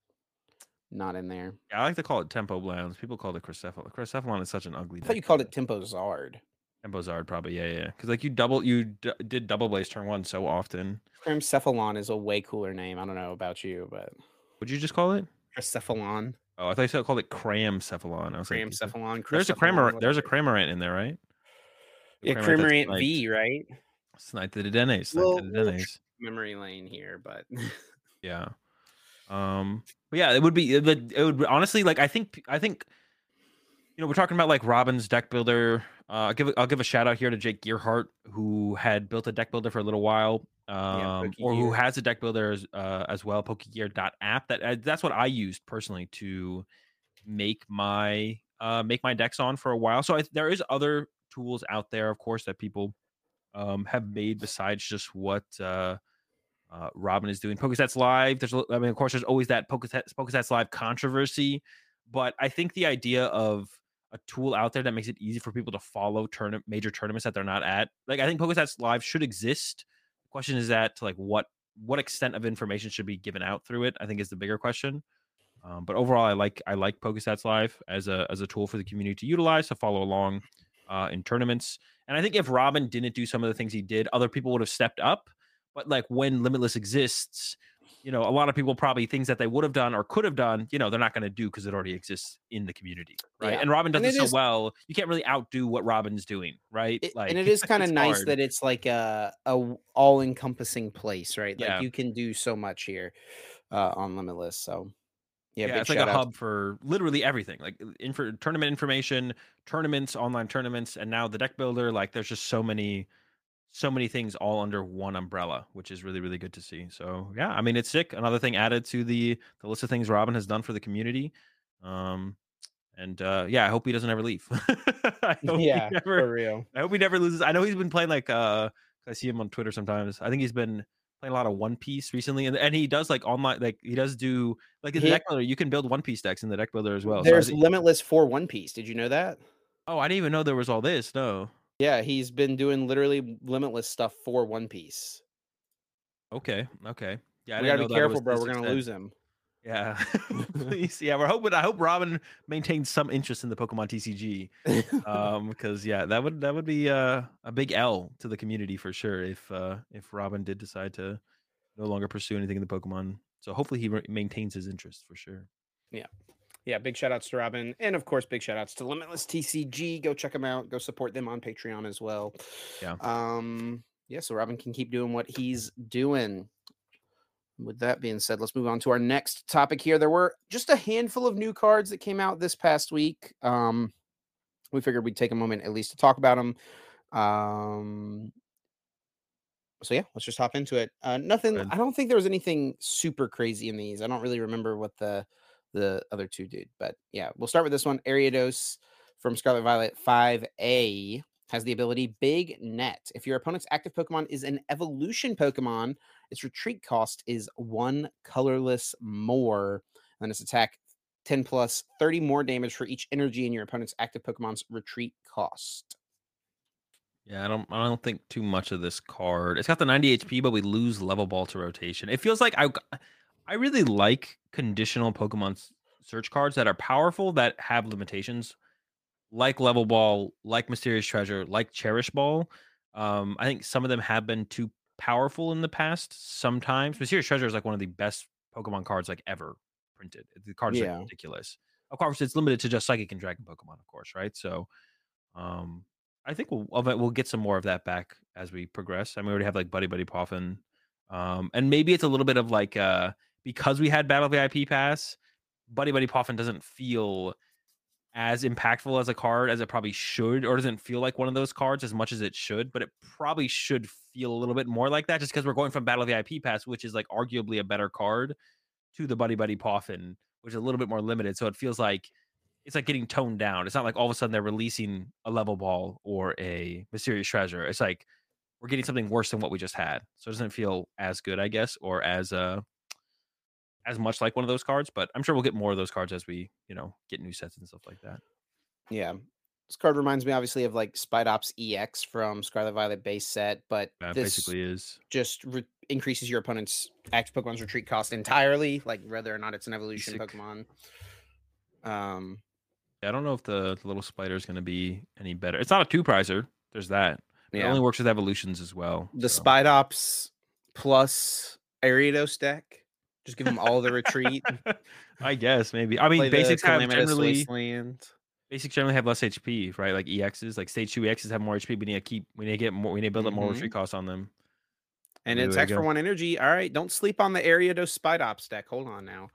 not in there. Yeah, I like to call it Tempo Blounds. People call it Cracephalon. Cracephalon is such an ugly. I thought you deck. called it Tempo Zard. Tempo Zard probably. Yeah, yeah. Because like you double, you d- did double blaze turn one so often. Crimcephalon is a way cooler name. I don't know about you, but What'd you just call it? Cracephalon, Oh, I thought you said called it Cramcephalon. I was like, Cramcephalon. there's a Cracephalon, Cramor, there's a whatever. Cramorant in there, right? Yeah, Cramorant that's Crimorant sniped. V, right? Sniped to the Dene. Sniped Well, to the we'll Denes. memory lane here, but Yeah. Um. But yeah, it would be. It would, it would be- honestly like I think. I think. You know, we're talking about like Robin's deck builder. Uh, I'll give. I'll give a shout out here to Jake Gearhart, who had built a deck builder for a little while, um, or who Pokegear. has a deck builder as, uh, as well. Pokegear dot app. That uh, that's what I used personally to make my uh make my decks on for a while. So I, there is other tools out there, of course, that people um have made besides just what uh, uh Robin is doing. Pokestats Live. There's, a- I mean, of course, there's always that Pokestats Pokestats Live controversy, but I think the idea of a tool out there that makes it easy for people to follow tournament major tournaments that they're not at. Like I think Pokestats Live should exist. The question is that to like what what extent of information should be given out through it, I think is the bigger question. Um, but overall, I like I like Pokestats Live as a as a tool for the community to utilize to follow along uh, in tournaments. And I think if Robin didn't do some of the things he did, other people would have stepped up. But like when Limitless exists, you know, a lot of people probably things that they would have done or could have done, you know, they're not going to do because it already exists in the community, right? Yeah. And Robin does And it it so is- well, you can't really outdo what Robin's doing, right? It- like, and it is kind of it's nice hard. that it's like a, a all encompassing place, right? Like Yeah. you can do so much here uh, on Limitless. So yeah, Yeah, big it's like shout a out. hub for literally everything, like info, tournament information, tournaments, online tournaments, and now the deck builder. Like, there's just so many, so many things all under one umbrella, which is really, really good to see. So yeah, I mean, it's sick. Another thing added to the the list of things Robin has done for the community. Um, and uh, yeah, I hope he doesn't ever leave. I hope Yeah, he never, for real. I hope he never loses. I know he's been playing like uh, I see him on Twitter sometimes. I think he's been playing a lot of One Piece recently, and and he does like online, like he does do like in the He- deck builder. You can build One Piece decks in the deck builder as well. So I There's think- Limitless for One Piece. Did you know that? oh, I didn't even know there was all this. No. Yeah, he's been doing literally Limitless stuff for One Piece. Okay. Okay. Yeah, I we didn't gotta know be that it careful, was bro. this We're gonna extent. lose him. Yeah. Please. Yeah, we're hoping. I hope Robin maintains some interest in the Pokemon T C G. Um, because yeah, that would that would be uh, a big L to the community for sure if uh if Robin did decide to no longer pursue anything in the Pokemon. So hopefully he re- maintains his interest for sure. Yeah, big shout outs to Robin. And of course, big shout outs to Limitless T C G. Go check them out. Go support them on Patreon as well. Yeah. Um, yeah, so Robin can keep doing what he's doing. With that being said, let's move on to our next topic here. There were just a handful of new cards that came out this past week. Um, we figured we'd take a moment at least to talk about them. Um, so yeah, let's just hop into it. Uh, nothing. Good. I don't think there was anything super crazy in these. I don't really remember what the the other two did, but yeah, we'll start with this one. Ariados from Scarlet Violet five A has the ability Big Net. If your opponent's active Pokemon is an evolution Pokemon, its retreat cost is one colorless more, and its attack ten plus, thirty more damage for each energy in your opponent's active Pokemon's retreat cost. Yeah, I don't I don't think too much of this card. It's got the ninety H P, but we lose level ball to rotation. It feels like I I really like conditional Pokemon s- search cards that are powerful that have limitations, like level ball, like mysterious treasure, like cherish ball. Um, I think some of them have been too powerful in the past. Sometimes Mysterious Treasure is like one of the best Pokemon cards like ever printed. The card is Yeah. like ridiculous. Of course, it's limited to just Psychic and Dragon Pokemon, of course, right? So, um, I think we'll we'll get some more of that back as we progress. I mean, we already have like Buddy Buddy Poffin, um, and maybe it's a little bit of like uh, because we had Battle V I P Pass, Buddy Buddy Poffin doesn't feel as impactful as a card as it probably should, or doesn't feel like one of those cards as much as it should, but it probably should feel a little bit more like that just because we're going from Battle V I P Pass, which is like arguably a better card, to the Buddy Buddy Poffin, which is a little bit more limited. So it feels like it's like getting toned down. It's not like all of a sudden they're releasing a Level Ball or a Mysterious Treasure. It's like we're getting something worse than what we just had. So it doesn't feel as good, I guess, or as uh as much like one of those cards, but I'm sure we'll get more of those cards as we, you know, get new sets and stuff like that. Yeah. This card reminds me obviously of like Spidops E X from Scarlet Violet base set, but That this basically is just re- increases your opponent's active Pokemon's retreat cost entirely, like whether or not it's an evolution Basic. Pokemon. Um, I don't know if the, the little spider is going to be any better. It's not a two prizer. There's that. It yeah. only works with evolutions as well. The so. Spidops plus Ariados deck. Just give them all the retreat. I guess maybe. I mean, Play the basics have Calamitous generally Wasteland. basics generally have less H P, right? Like E Xs, like stage two E Xs have more H P. We need to keep. We need to get more. We need to build up more Mhm. retreat costs on them. And There it's we X for go. one energy. All right, don't sleep on the Ariados Spidops deck. Hold on now.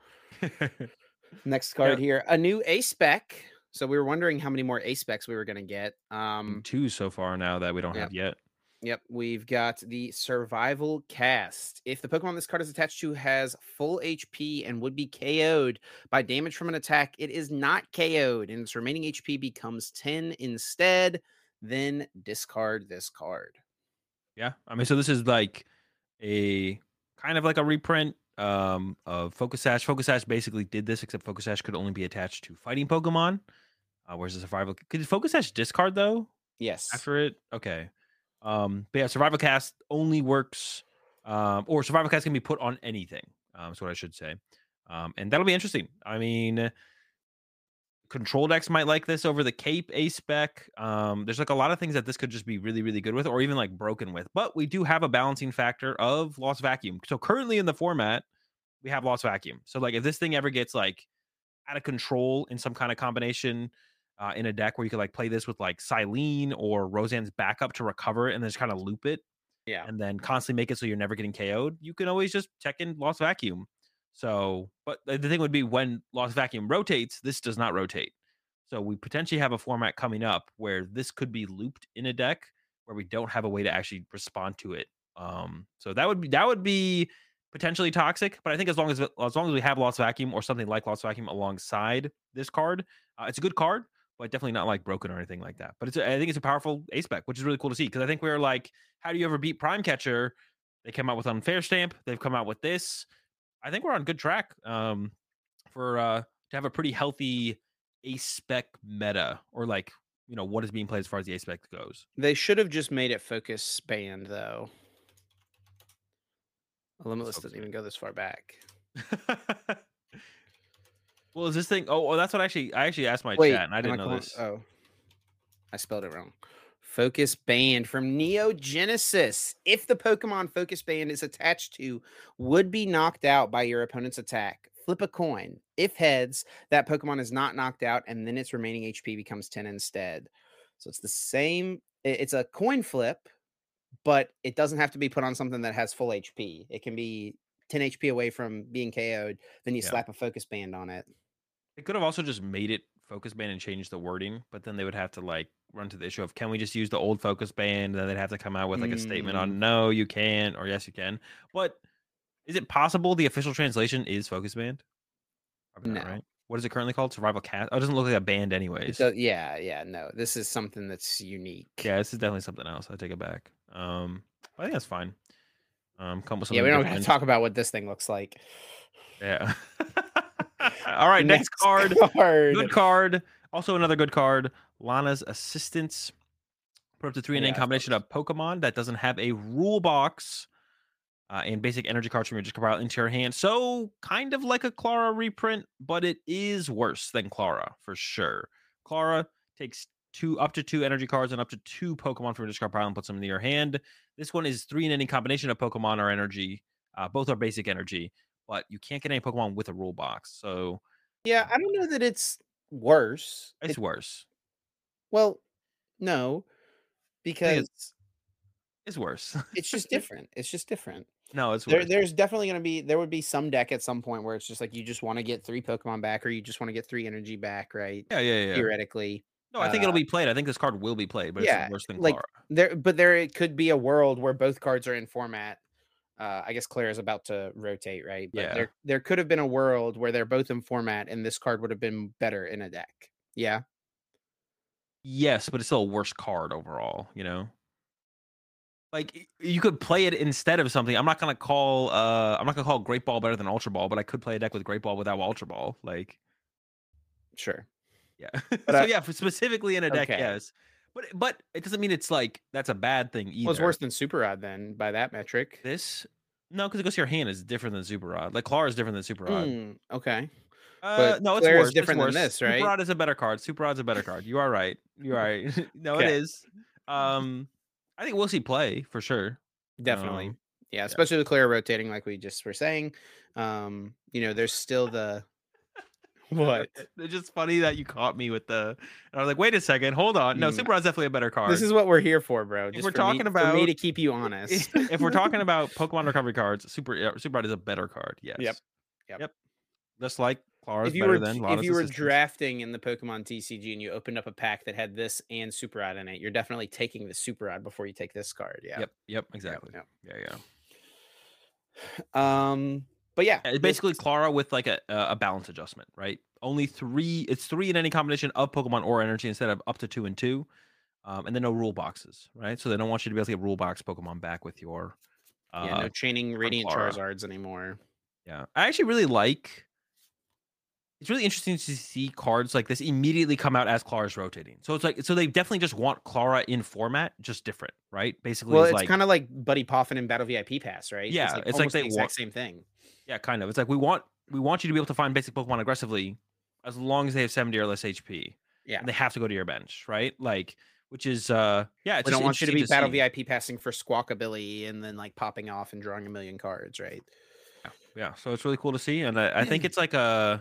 Next card Yeah. here, a new A spec. So we were wondering how many more A specs we were going to get. Um, Two so far now that we don't yeah. have yet. Yep, we've got the Survival Cast. If the Pokemon this card is attached to has full H P and would be K O'd by damage from an attack, it is not K O'd, and its remaining H P becomes ten instead. Then discard this card. Yeah, I mean, so this is like a kind of like a reprint um, of Focus Sash. Focus Sash basically did this, except Focus Sash could only be attached to fighting Pokemon. Uh, whereas the Survival, could Focus Sash discard though? Yes. After it, okay. Um, but yeah, Survival Cast only works, um, or Survival Cast can be put on anything. Um, is what I should say, um, and that'll be interesting. I mean, Control decks might like this over the Cape A spec. Um, there's like a lot of things that this could just be really, really good with, or even like broken with. But we do have a balancing factor of Lost Vacuum. So currently in the format, we have Lost Vacuum. So like if this thing ever gets like out of control in some kind of combination. Uh, in a deck where you could like play this with like Silene or Roseanne's backup to recover it and then just kind of loop it, Yeah. and then constantly make it so you're never getting K O'd. You can always just check in Lost Vacuum. So, but the thing would be when Lost Vacuum rotates, this does not rotate. So we potentially have a format coming up where this could be looped in a deck where we don't have a way to actually respond to it. Um, so that would be that would be potentially toxic. But I think as long as as long as we have Lost Vacuum or something like Lost Vacuum alongside this card, uh, it's a good card. But definitely not like broken or anything like that. But it's a, I think it's a powerful A spec, which is really cool to see. Because I think we were like, how do you ever beat Prime Catcher? They came out with Unfair Stamp. They've come out with this. I think we're on good track um, for uh, to have a pretty healthy A spec meta, or like, you know, what is being played as far as the A spec goes. They should have just made it Focus Band, though. Limitless doesn't even go this far back. Well, is this thing? Oh, well, that's what actually I actually asked my Wait, chat, and I am didn't know calling- this. Oh, I spelled it wrong. Focus Band from Neo Genesis. If the Pokemon Focus Band is attached to, would be knocked out by your opponent's attack. Flip a coin. If heads, that Pokemon is not knocked out, and then its remaining H P becomes ten instead. So it's the same. it- It's a coin flip, but it doesn't have to be put on something that has full H P. It can be ten H P away from being K O'd. Then you Yeah. slap a Focus Band on it. They could have also just made it Focus Band and changed the wording, but then they would have to like run to the issue of, can we just use the old Focus Band? And then they'd have to come out with like a statement on, no, you can't, or yes, you can. But is it possible the official translation is Focus Band? Probably not, No. right? What is it currently called? Survival Cast? Oh, it doesn't look like a band It anyways. does- yeah, yeah, no. This is something that's unique. Yeah, this is definitely something else. I take it back. Um, I think that's fine. Um, come with something Yeah, we don't have to different. talk about what this thing looks like. Yeah. All right, next, card. card. Good card. Also another good card. Lana's Assistance. Put up to three and Yeah, in of combination of Pokemon that doesn't have a rule box. Uh, and basic energy cards from your discard pile into your hand. So kind of like a Clara reprint, but it is worse than Clara for sure. Clara takes two up to two energy cards and up to two Pokemon from your discard pile and puts them into your hand. This one is three in any combination of Pokemon or energy. Uh, both are basic energy, but you can't get any Pokemon with a rule box. So Yeah, I don't know that it's worse. it's It, worse. well, no, I think because it's, it's worse. it's just different. It's just different. No, it's There, worse. there's definitely going to be, there would be some deck at some point where it's just like you just want to get three Pokemon back, or you just want to get three energy back, right? Yeah, yeah, yeah. Theoretically. No, I think Uh, it'll be played. I think this card will be played, but yeah, it's worse than like Clara. there, but there it could be a world where both cards are in format. Uh, I guess Claire is about to rotate, right? But Yeah. there, there could have been a world where they're both in format, and this card would have been better in a deck. Yeah. Yes, but it's still a worse card overall, you know? Like y- you could play it instead of something. I'm not gonna call uh I'm not gonna call Great Ball better than Ultra Ball, but I could play a deck with Great Ball without Ultra Ball. Like, Sure. yeah. But so I- yeah, for specifically in a deck, Okay. yes. But but it doesn't mean it's like that's a bad thing either. Well, it's worse than Super Rod then by that metric. This no, because it goes to your hand is different than Super Rod. Like Clara is different than Super Rod. Mm, okay. Uh, but no, it's Claire is worse. It's different than worse. this, right? Super Rod is a better card. Super Rod's a better card. You are right. You are right. no, it Okay. is. Um, I think we'll see play for sure. Definitely. Um, yeah, especially the Claire rotating like we just were saying. Um, you know, there's still the what? It's just funny that you caught me with the. And I was like, wait a second, hold on. No, Mm. Super Rod's definitely a better card. This is what we're here for, bro. Just we're for me- talking for me about- to keep you honest. if we're talking about Pokemon recovery cards, Super uh, Super Rod is a better card. Yes. Yep. Yep. Yep. Just like Clara's if you better were than if Lana's you were assistants. drafting in the Pokemon T C G and you opened up a pack that had this and Super Rod in it, you're definitely taking the Super Rod before you take this card. Yeah. Yep. Yep. Exactly. Yep. Yeah. Yeah. Um. But yeah, Yeah, it's this- basically Clara with like a a balance adjustment, right? Only three. It's three in any combination of Pokemon or energy instead of up to two and two, um, and then no rule boxes, right? So they don't want you to be able to get rule box Pokemon back with your. Uh, yeah, no chaining Radiant Clara. Charizards anymore. Yeah, I actually really like. It's really interesting to see cards like this immediately come out as Clara's rotating. So it's like so they definitely just want Clara in format, just different, right? Basically, Well, it's it's like kind of like Buddy Poffin and Battle V I P Pass, right? Yeah, it's like, it's like almost they the exact want- same thing. yeah, kind of. It's like we want we want you to be able to find basic Pokemon aggressively, as long as they have seventy or less H P. Yeah. And they have to go to your bench, right? Like, which is uh, yeah. It's We just don't want you to be interesting Battle see. V I P passing for Squawkabilly and then like popping off and drawing a million cards, right? Yeah, so it's really cool to see, and I, I think it's like a,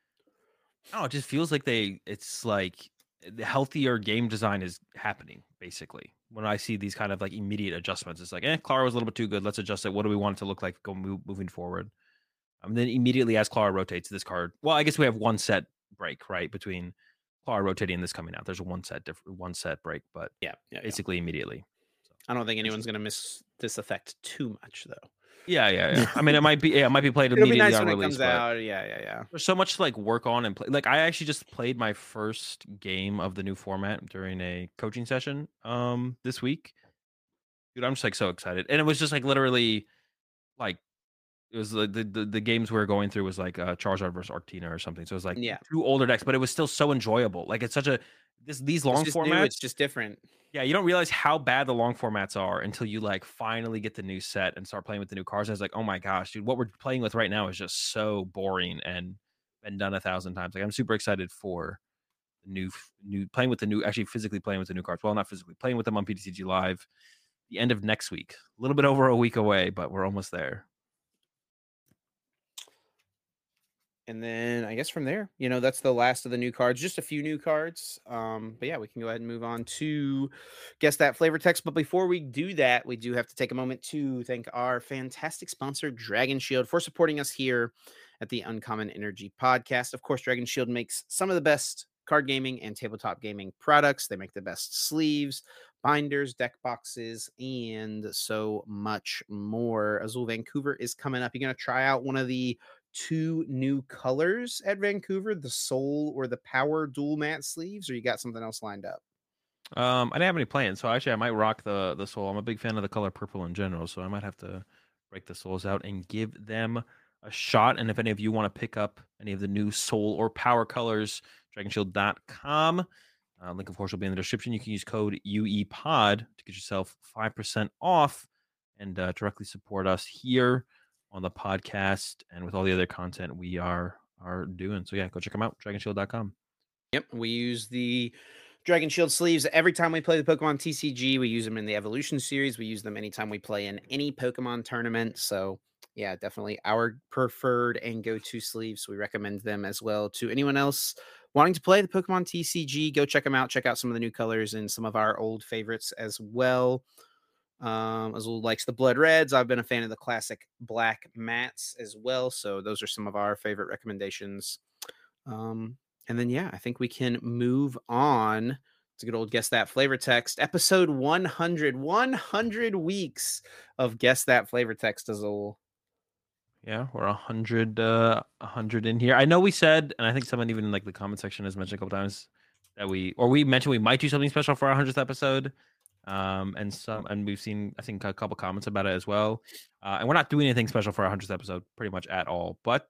I don't know, it just feels like they, it's like the healthier game design is happening basically. When I see these kind of like immediate adjustments, it's like, eh, Clara was a little bit too good. Let's adjust it. What do we want it to look like go move, moving forward? Um, then immediately as Clara rotates, this card. Well, I guess we have one set break right between Clara rotating and this coming out. There's a one set different one set break, but Yeah, yeah, yeah. basically immediately. I don't think anyone's gonna miss this effect too much, though. Yeah, yeah, yeah. I mean, it might be, yeah, it might be played It'll be immediately nice on when it release, comes but- out. Yeah, yeah, yeah. There's so much to like work on and play. Like I actually just played my first game of the new format during a coaching session um this week. Dude, I'm just like so excited. And it was just like literally like it was like the the, the games we were going through was like uh Charizard versus Arctina or something. So it was like Yeah. two older decks, but it was still so enjoyable. Like it's such a this these long It's just new, formats. it's just different. Yeah, you don't realize how bad the long formats are until you like finally get the new set and start playing with the new cards. And it's like, oh my gosh, dude, what we're playing with right now is just so boring and been done a thousand times. Like I'm super excited for the new new playing with the new actually physically playing with the new cards. Well, not physically playing with them on P T C G Live the end of next week. A little bit over a week away, but we're almost there. And then I guess from there, you know, that's the last of the new cards, just a few new cards. Um, but yeah, we can go ahead and move on to guess that flavor text. But before we do that, we do have to take a moment to thank our fantastic sponsor, Dragon Shield, for supporting us here at the Uncommon Energy Podcast. Of course, Dragon Shield makes some of the best card gaming and tabletop gaming products. They make the best sleeves, binders, deck boxes, and so much more. Azul Vancouver is coming up. You're going to try out one of the two new colors at Vancouver, the Soul or the Power dual matte sleeves, or you got something else lined up? Um, I didn't have any plans, so actually I might rock the the soul. I'm a big fan of the color purple in general, so I might have to break the souls out and give them a shot. And if any of you want to pick up any of the new soul or power colors, dragon shield dot com. Uh, link, of course, will be in the description. You can use code U E P O D to get yourself five percent off and uh, directly support us here on the podcast and with all the other content we are are doing. So yeah, go check them out, dragon shield dot com. Yep, we use the Dragon Shield sleeves. Every time we play the Pokemon T C G, we use them in the Evolution series. We use them anytime we play in any Pokemon tournament. So, yeah, definitely our preferred and go-to sleeves. We recommend them as well to anyone else wanting to play the Pokemon T C G. Go check them out. Check out some of the new colors and some of our old favorites as well. Um, Azul likes the Blood Reds. I've been a fan of the classic black mats as well. So those are some of our favorite recommendations. Um, and then, yeah, I think we can move on to good old Guess That Flavor Text. Episode one hundred. one hundred weeks of Guess That Flavor Text, Azul. Yeah, we're a hundred, uh, a hundred in here. I know we said, and I think someone even in like the comment section has mentioned a couple times that we, or we mentioned we might do something special for our hundredth episode. Um, and some, and we've seen, I think, a couple comments about it as well. Uh, and we're not doing anything special for our hundredth episode, pretty much at all. But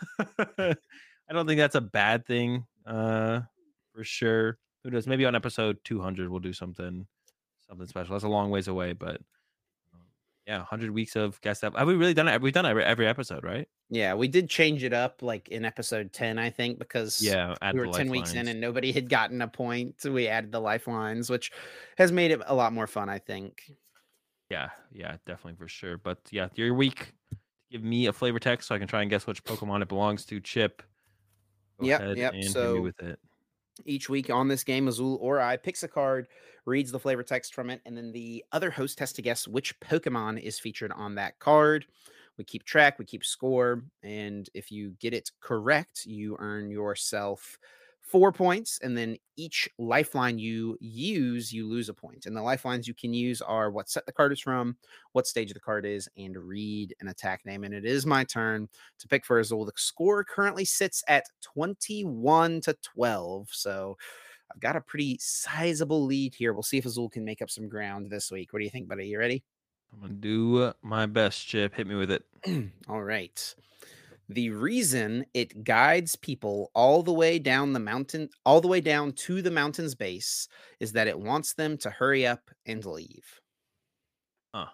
I don't think that's a bad thing, uh, for sure. Who knows? Maybe on episode two hundred we'll do something, something special. That's a long ways away, but um, yeah, one hundred weeks of guest up. Have we really done it? We've done it every, every episode, right? Yeah, we did change it up like in episode ten, I think, because yeah, we were ten weeks in and nobody had gotten a point. So we added the lifelines, which has made it a lot more fun, I think. Yeah, yeah, definitely for sure. But yeah, your week, give me a flavor text so I can try and guess which Pokemon it belongs to. Chip, go yep, ahead yep. and so hit me with it. Each week on this game, Azul or I picks a card, reads the flavor text from it, and then the other host has to guess which Pokemon is featured on that card. We keep track, we keep score, and if you get it correct, you earn yourself four points, and then each lifeline you use, you lose a point. And the lifelines you can use are what set the card is from, what stage the card is, and read an attack name. And it is my turn to pick for Azul. The score currently sits at twenty-one to twelve, so I've got a pretty sizable lead here. We'll see if Azul can make up some ground this week. What do you think, buddy? You ready? I'm going to do my best, Chip. Hit me with it. All right. The reason it guides people all the way down the mountain, all the way down to the mountain's base, is that it wants them to hurry up and leave. Huh.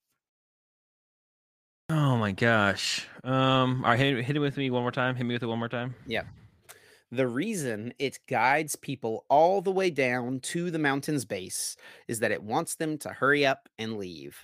Oh my gosh. Um, all right, hit, hit it with me one more time. Hit me with it one more time. Yeah. The reason it guides people all the way down to the mountain's base is that it wants them to hurry up and leave.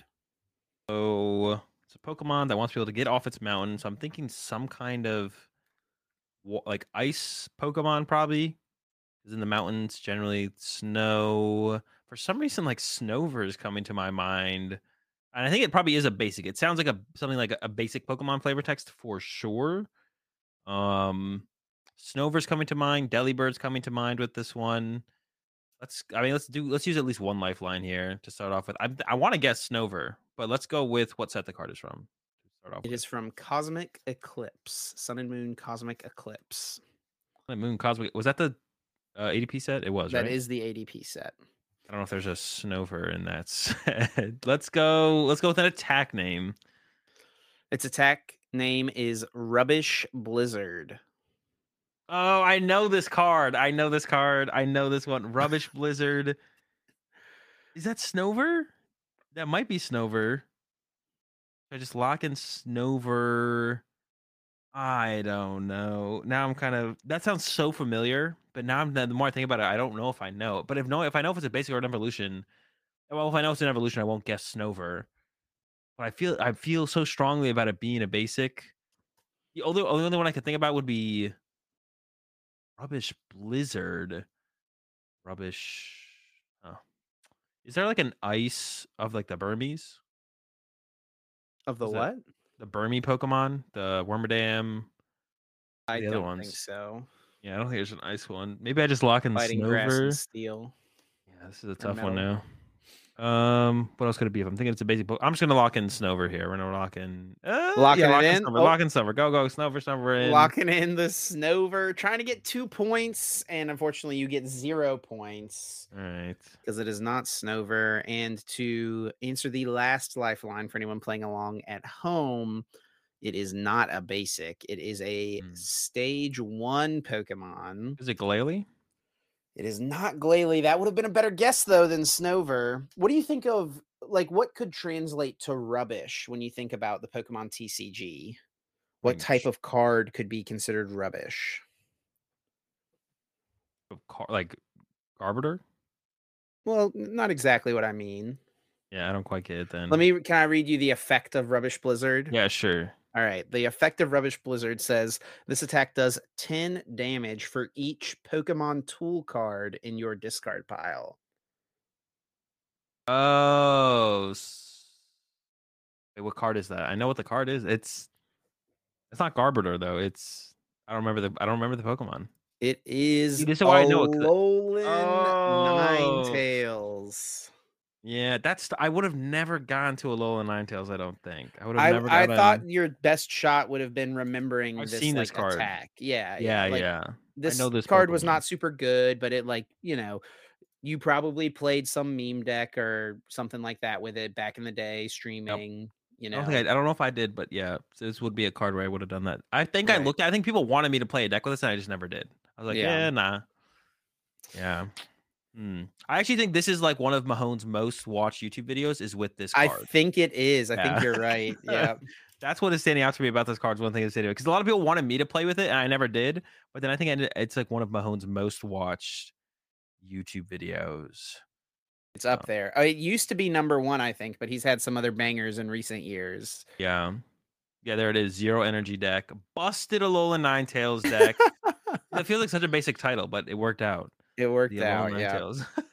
Oh, it's a Pokemon that wants people to get off its mountain. So I'm thinking some kind of like ice Pokemon, probably. Because in the mountains, generally snow. For some reason, like Snover is coming to my mind. And I think it probably is a basic. It sounds like a something like a, a basic Pokemon flavor text for sure. Um, Snover's coming to mind. Delibird's coming to mind with this one. Let's. I mean, let's do. Let's use at least one lifeline here to start off with. I I want to guess Snover, but let's go with what set the card is from. To start off It with. is from Cosmic Eclipse, Sun and Moon Cosmic Eclipse. Sun and Moon Cosmic. Was that the uh, A D P set? It was. That right? is the A D P set. I don't know if there's a Snover in that set. Let's go. Let's go with an attack name. Its attack name is Rubbish Blizzard. Oh, I know this card. I know this card. I know this one. Rubbish Blizzard. Is that Snover? That might be Snover. I just lock in Snover. I don't know. Now I'm kind of. That sounds so familiar, but now I'm the more I think about it, I don't know if I know it. But if no, if I know if it's a basic or an evolution, well, if I know it's an evolution, I won't guess Snover. But I feel I feel so strongly about it being a basic. The only only other one I could think about would be Rubbish Blizzard. Rubbish. Oh. Is there like an ice of like the Burmese? Of the Is what? It, the Burmy Pokemon, the Wormadam. I the other don't ones. think so. Yeah, I don't think there's an ice one. Maybe I just lock in Fighting Grass Snover. and Steel. Yeah, this is a tough one Metal. now. Um, what else could it be? If I'm thinking it's a basic book, I'm just gonna lock in Snover here. We're gonna lock in. Uh, Locking yeah, it lock in? Snover. Oh. Lock in Snover. Go go Snover. Snover in. Locking in the Snover, trying to get two points, and unfortunately, you get zero points All right. because it is not Snover. And to answer the last lifeline for anyone playing along at home, it is not a basic. It is a Hmm. stage one Pokemon. Is it Glalie? It is not Glalie. That would have been a better guess, though, than Snover. What do you think of, like, what could translate to rubbish when you think about the Pokemon T C G? What Like, type of card could be considered rubbish? Car- like Garbiter? Well, not exactly what I mean. Yeah, I don't quite get it then. Let me, can I read you the effect of Rubbish Blizzard? Yeah, sure. All right. The effect of Rubbish Blizzard says this attack does ten damage for each Pokemon tool card in your discard pile. Oh. Wait, what card is that? I know what the card is. It's it's not Garbodor though. It's I don't remember the I don't remember the Pokemon. It is See, this is why I know it. Alolan Oh. Ninetales. Yeah, that's I would have never gone to Alolan Ninetales, I don't think. I would have I, never I gotten... thought your best shot would have been remembering I've this, seen like, this card. attack. Yeah, Yeah, yeah. Like, yeah. this I know this card was Pokemon. not super good, but it, like, you know, you probably played some meme deck or something like that with it back in the day, streaming. Yep. You know, I don't think I, I don't know if I did, but yeah, this would be a card where I would have done that. I think right. I looked. I think people wanted me to play a deck with this, and I just never did. I was like, yeah, yeah nah, yeah. Hmm. I actually think this is like one of Mahone's most watched YouTube videos is with this card. I think it is. I yeah. think you're right. Yeah. That's what is standing out to me about this card. Is one thing is because a lot of people wanted me to play with it, and I never did. But then I think I, it's like one of Mahone's most watched YouTube videos. It's up oh. there. Uh, it used to be number one, I think, but he's had some other bangers in recent years. Yeah. Yeah, there it is. Zero energy deck. Busted Alolan Ninetales deck. It feels like such a basic title, but it worked out. It worked the out, yeah.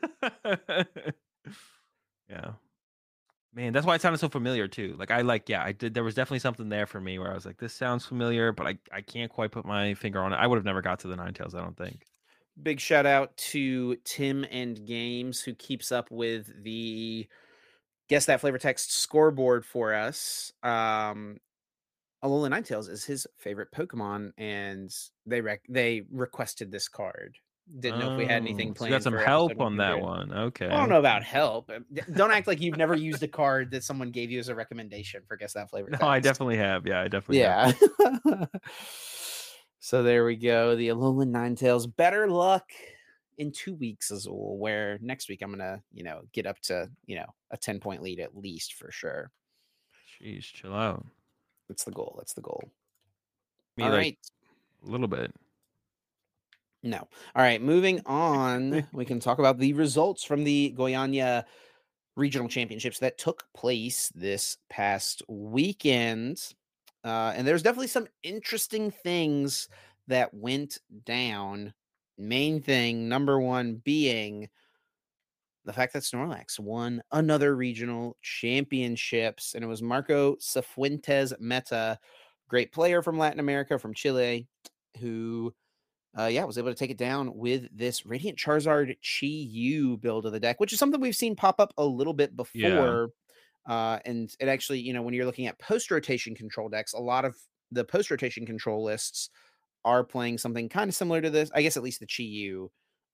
Yeah. Man, that's why it sounded so familiar too. Like I like, yeah, I did. There was definitely something there for me where I was like, this sounds familiar, but I, I can't quite put my finger on it. I would have never got to the Ninetales, I don't think. Big shout out to Tim and Games, who keeps up with the Guess That Flavor Text scoreboard for us. Um, Alolan Ninetales is his favorite Pokemon, and they rec- they requested this card. Didn't know oh, if we had anything planned. So you got some help on that one. Okay. I don't know about help. Don't act like you've never used a card that someone gave you as a recommendation for Guess That Flavor Text. No, I definitely have. Yeah, I definitely yeah. have. So there we go. The Alolan Ninetales. Better luck in two weeks as well, where next week I'm going to, you know, get up to, you know, a ten point lead at least for sure. Jeez, chill out. That's the goal. That's the goal. Me, All like, right. A little bit. No. All right. Moving on. We can talk about the results from the Goiânia regional championships that took place this past weekend. Uh, and there's definitely some interesting things that went down. Main thing, number one, being the fact that Snorlax won another regional championships. And it was Marco Cifuentes Meta, great player from Latin America, from Chile, who, uh, yeah, was able to take it down with this Radiant Charizard Chi-Yu build of the deck, which is something we've seen pop up a little bit before. Yeah. Uh, and it actually, you know, when you're looking at post-rotation control decks, a lot of the post-rotation control lists are playing something kind of similar to this. I guess at least the Chi-Yu.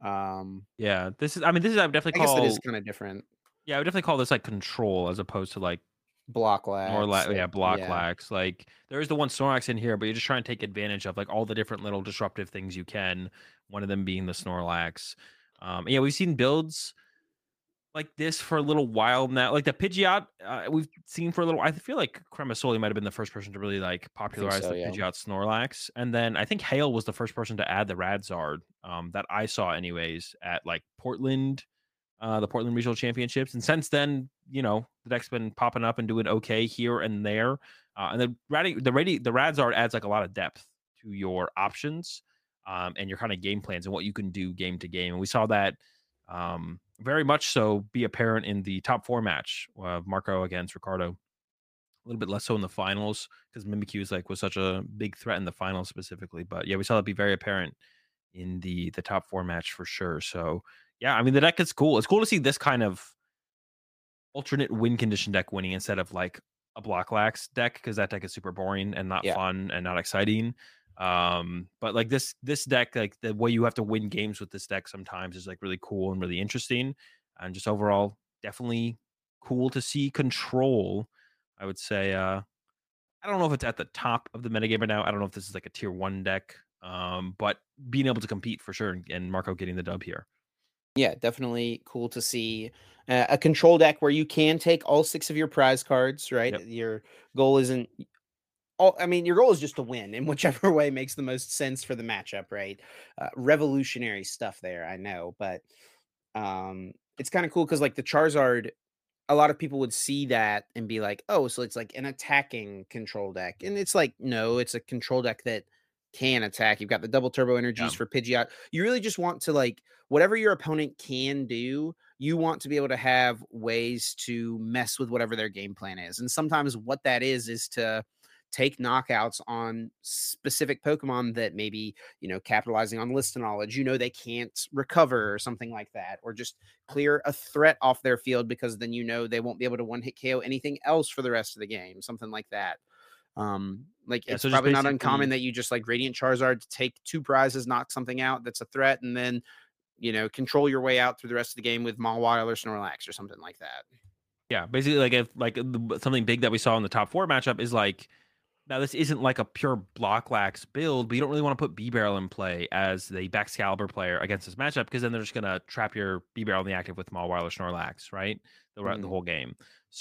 Um, yeah, this is, I mean, this is, I would definitely I call. guess it is kind of different. Yeah, I would definitely call this like control as opposed to like block lax. Or la- yeah, block yeah. lax. Like there is the one Snorlax in here, but you're just trying to take advantage of like all the different little disruptive things you can. One of them being the Snorlax. Um, yeah, we've seen builds like this for a little while now. Like the Pidgeot, uh, we've seen for a little. I feel like Cremasoli might have been the first person to really like popularize so, the yeah. Pidgeot Snorlax, and then I think Hale was the first person to add the Radzard um, that I saw, anyways, at like Portland, uh, the Portland Regional Championships. And since then, you know, the deck's been popping up and doing okay here and there. Uh, and the Radi- the Radi- the Radzard adds like a lot of depth to your options um, and your kind of game plans and what you can do game to game. And we saw that. Um, very much so be apparent in the top four match of Marco against Ricardo. A little bit less so in the finals because Mimikyu's like was such a big threat in the finals specifically. But yeah, we saw that be very apparent in the the top four match for sure. So yeah, I mean the deck is cool. It's cool to see this kind of alternate win condition deck winning instead of like a block lax deck, because that deck is super boring and not yeah. fun and not exciting. Um, but like this, this deck, like the way you have to win games with this deck sometimes is like really cool and really interesting. And just overall, definitely cool to see control. I would say, uh, I don't know if it's at the top of the metagame right now. I don't know if this is like a tier one deck, um, but being able to compete for sure, and Marco getting the dub here. Yeah, definitely cool to see uh, a control deck where you can take all six of your prize cards, right? Yep. Your goal isn't all, I mean, your goal is just to win in whichever way makes the most sense for the matchup, right? Uh, revolutionary stuff there, I know, but um, it's kind of cool because like the Charizard, a lot of people would see that and be like, oh, so it's like an attacking control deck. And it's like, no, it's a control deck that can attack. You've got the double turbo energies Yeah. for Pidgeot. You really just want to like whatever your opponent can do, you want to be able to have ways to mess with whatever their game plan is. And sometimes what that is is to take knockouts on specific Pokemon that maybe, you know, capitalizing on list knowledge, you know, they can't recover or something like that, or just clear a threat off their field because then, you know, they won't be able to one hit K O anything else for the rest of the game, something like that. Um, like Yeah, it's so just probably not basically- uncommon that you just like Radiant Charizard to take two prizes, knock something out that's a threat, and then, you know, control your way out through the rest of the game with Mawile or Snorlax or something like that. Yeah, basically, like if like the, something big that we saw in the top four matchup is like, now this isn't like a pure block lax build, but you don't really want to put B-Barrel in play as the Baxcalibur player against this matchup because then they're just gonna trap your B-Barrel in the active with Mawile or Snorlax, right? The, Mhm. the whole game.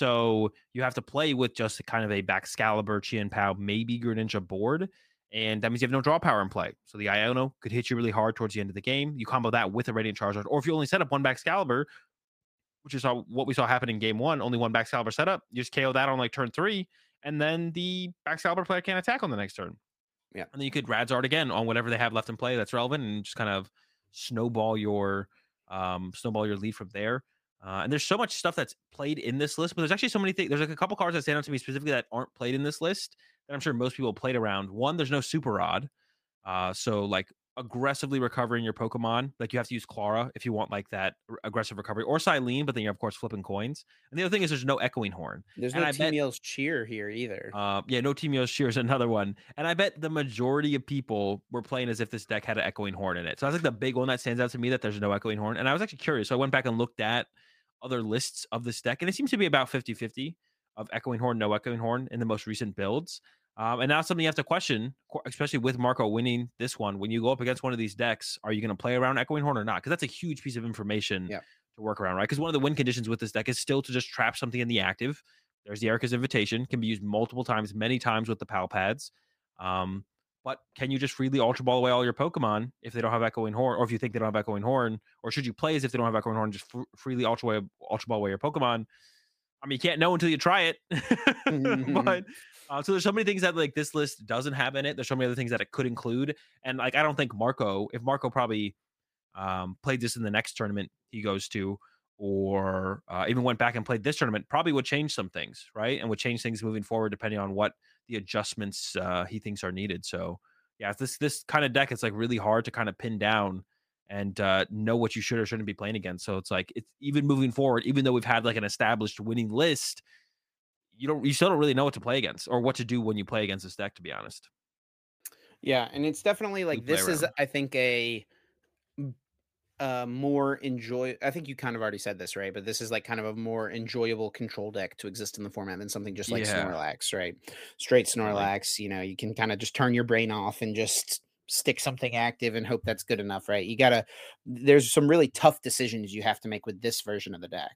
So you have to play with just kind of a Baxcalibur, Chien-Pao, maybe Greninja board, and that means you have no draw power in play. So the Iono could hit you really hard towards the end of the game. You combo that with a Radiant Charizard, or if you only set up one Baxcalibur, which is what we saw happen in game one, only one Baxcalibur setup, you just K O that on like turn three, and then the Baxcalibur player can't attack on the next turn. Yeah. And then you could Radzard again on whatever they have left in play that's relevant and just kind of snowball your um snowball your lead from there. Uh, and there's so much stuff that's played in this list, but there's actually so many things. There's like a couple cards that stand out to me specifically that aren't played in this list that I'm sure most people played around. One, there's no Super Rod. Uh, so like aggressively recovering your Pokemon, like you have to use Clara if you want like that r- aggressive recovery, or Silene, but then you're of course flipping coins. And the other thing is there's no Echoing Horn. There's And no I Team bet- Yell's cheer here either. Uh, yeah, no Team Yo's Cheer is another one. And I bet the majority of people were playing as if this deck had an Echoing Horn in it. So I was like the big one that stands out to me that there's no Echoing Horn. And I was actually curious. So I went back and looked at other lists of this deck, and it seems to be about fifty-fifty of Echoing Horn, no Echoing Horn in the most recent builds. Um, and now something you have to question, qu- especially with Marco winning this one. When you go up against one of these decks, are you going to play around Echoing Horn or not? Because that's a huge piece of information Yeah. to work around, right? Because one of the win conditions with this deck is still to just trap something in the active. There's the Erica's Invitation, can be used multiple times, many times with the Pal Pads. Um, but can you just freely Ultra Ball away all your Pokemon if they don't have Echoing Horn, or if you think they don't have Echoing Horn, or should you play as if they don't have Echoing Horn, just fr- freely Ultra, away, Ultra Ball away your Pokemon? I mean, you can't know until you try it. But uh, so there's so many things that like this list doesn't have in it. There's so many other things that it could include, and like I don't think Marco, if Marco probably um, played this in the next tournament he goes to, or uh, even went back and played this tournament, probably would change some things, right? And would change things moving forward depending on what the adjustments uh, he thinks are needed. So yeah, this this kind of deck, it's like really hard to kind of pin down and uh, know what you should or shouldn't be playing against. So it's like it's even moving forward, even though we've had like an established winning list, you don't you still don't really know what to play against or what to do when you play against this deck, to be honest. Yeah, and it's definitely like play this is around. I think a uh more enjoy I think you kind of already said this, right? But this is like kind of a more enjoyable control deck to exist in the format than something just like Yeah. Snorlax, right? Straight Definitely. Snorlax, you know, you can kind of just turn your brain off and just stick something active and hope that's good enough, right? You gotta there's some really tough decisions you have to make with this version of the deck.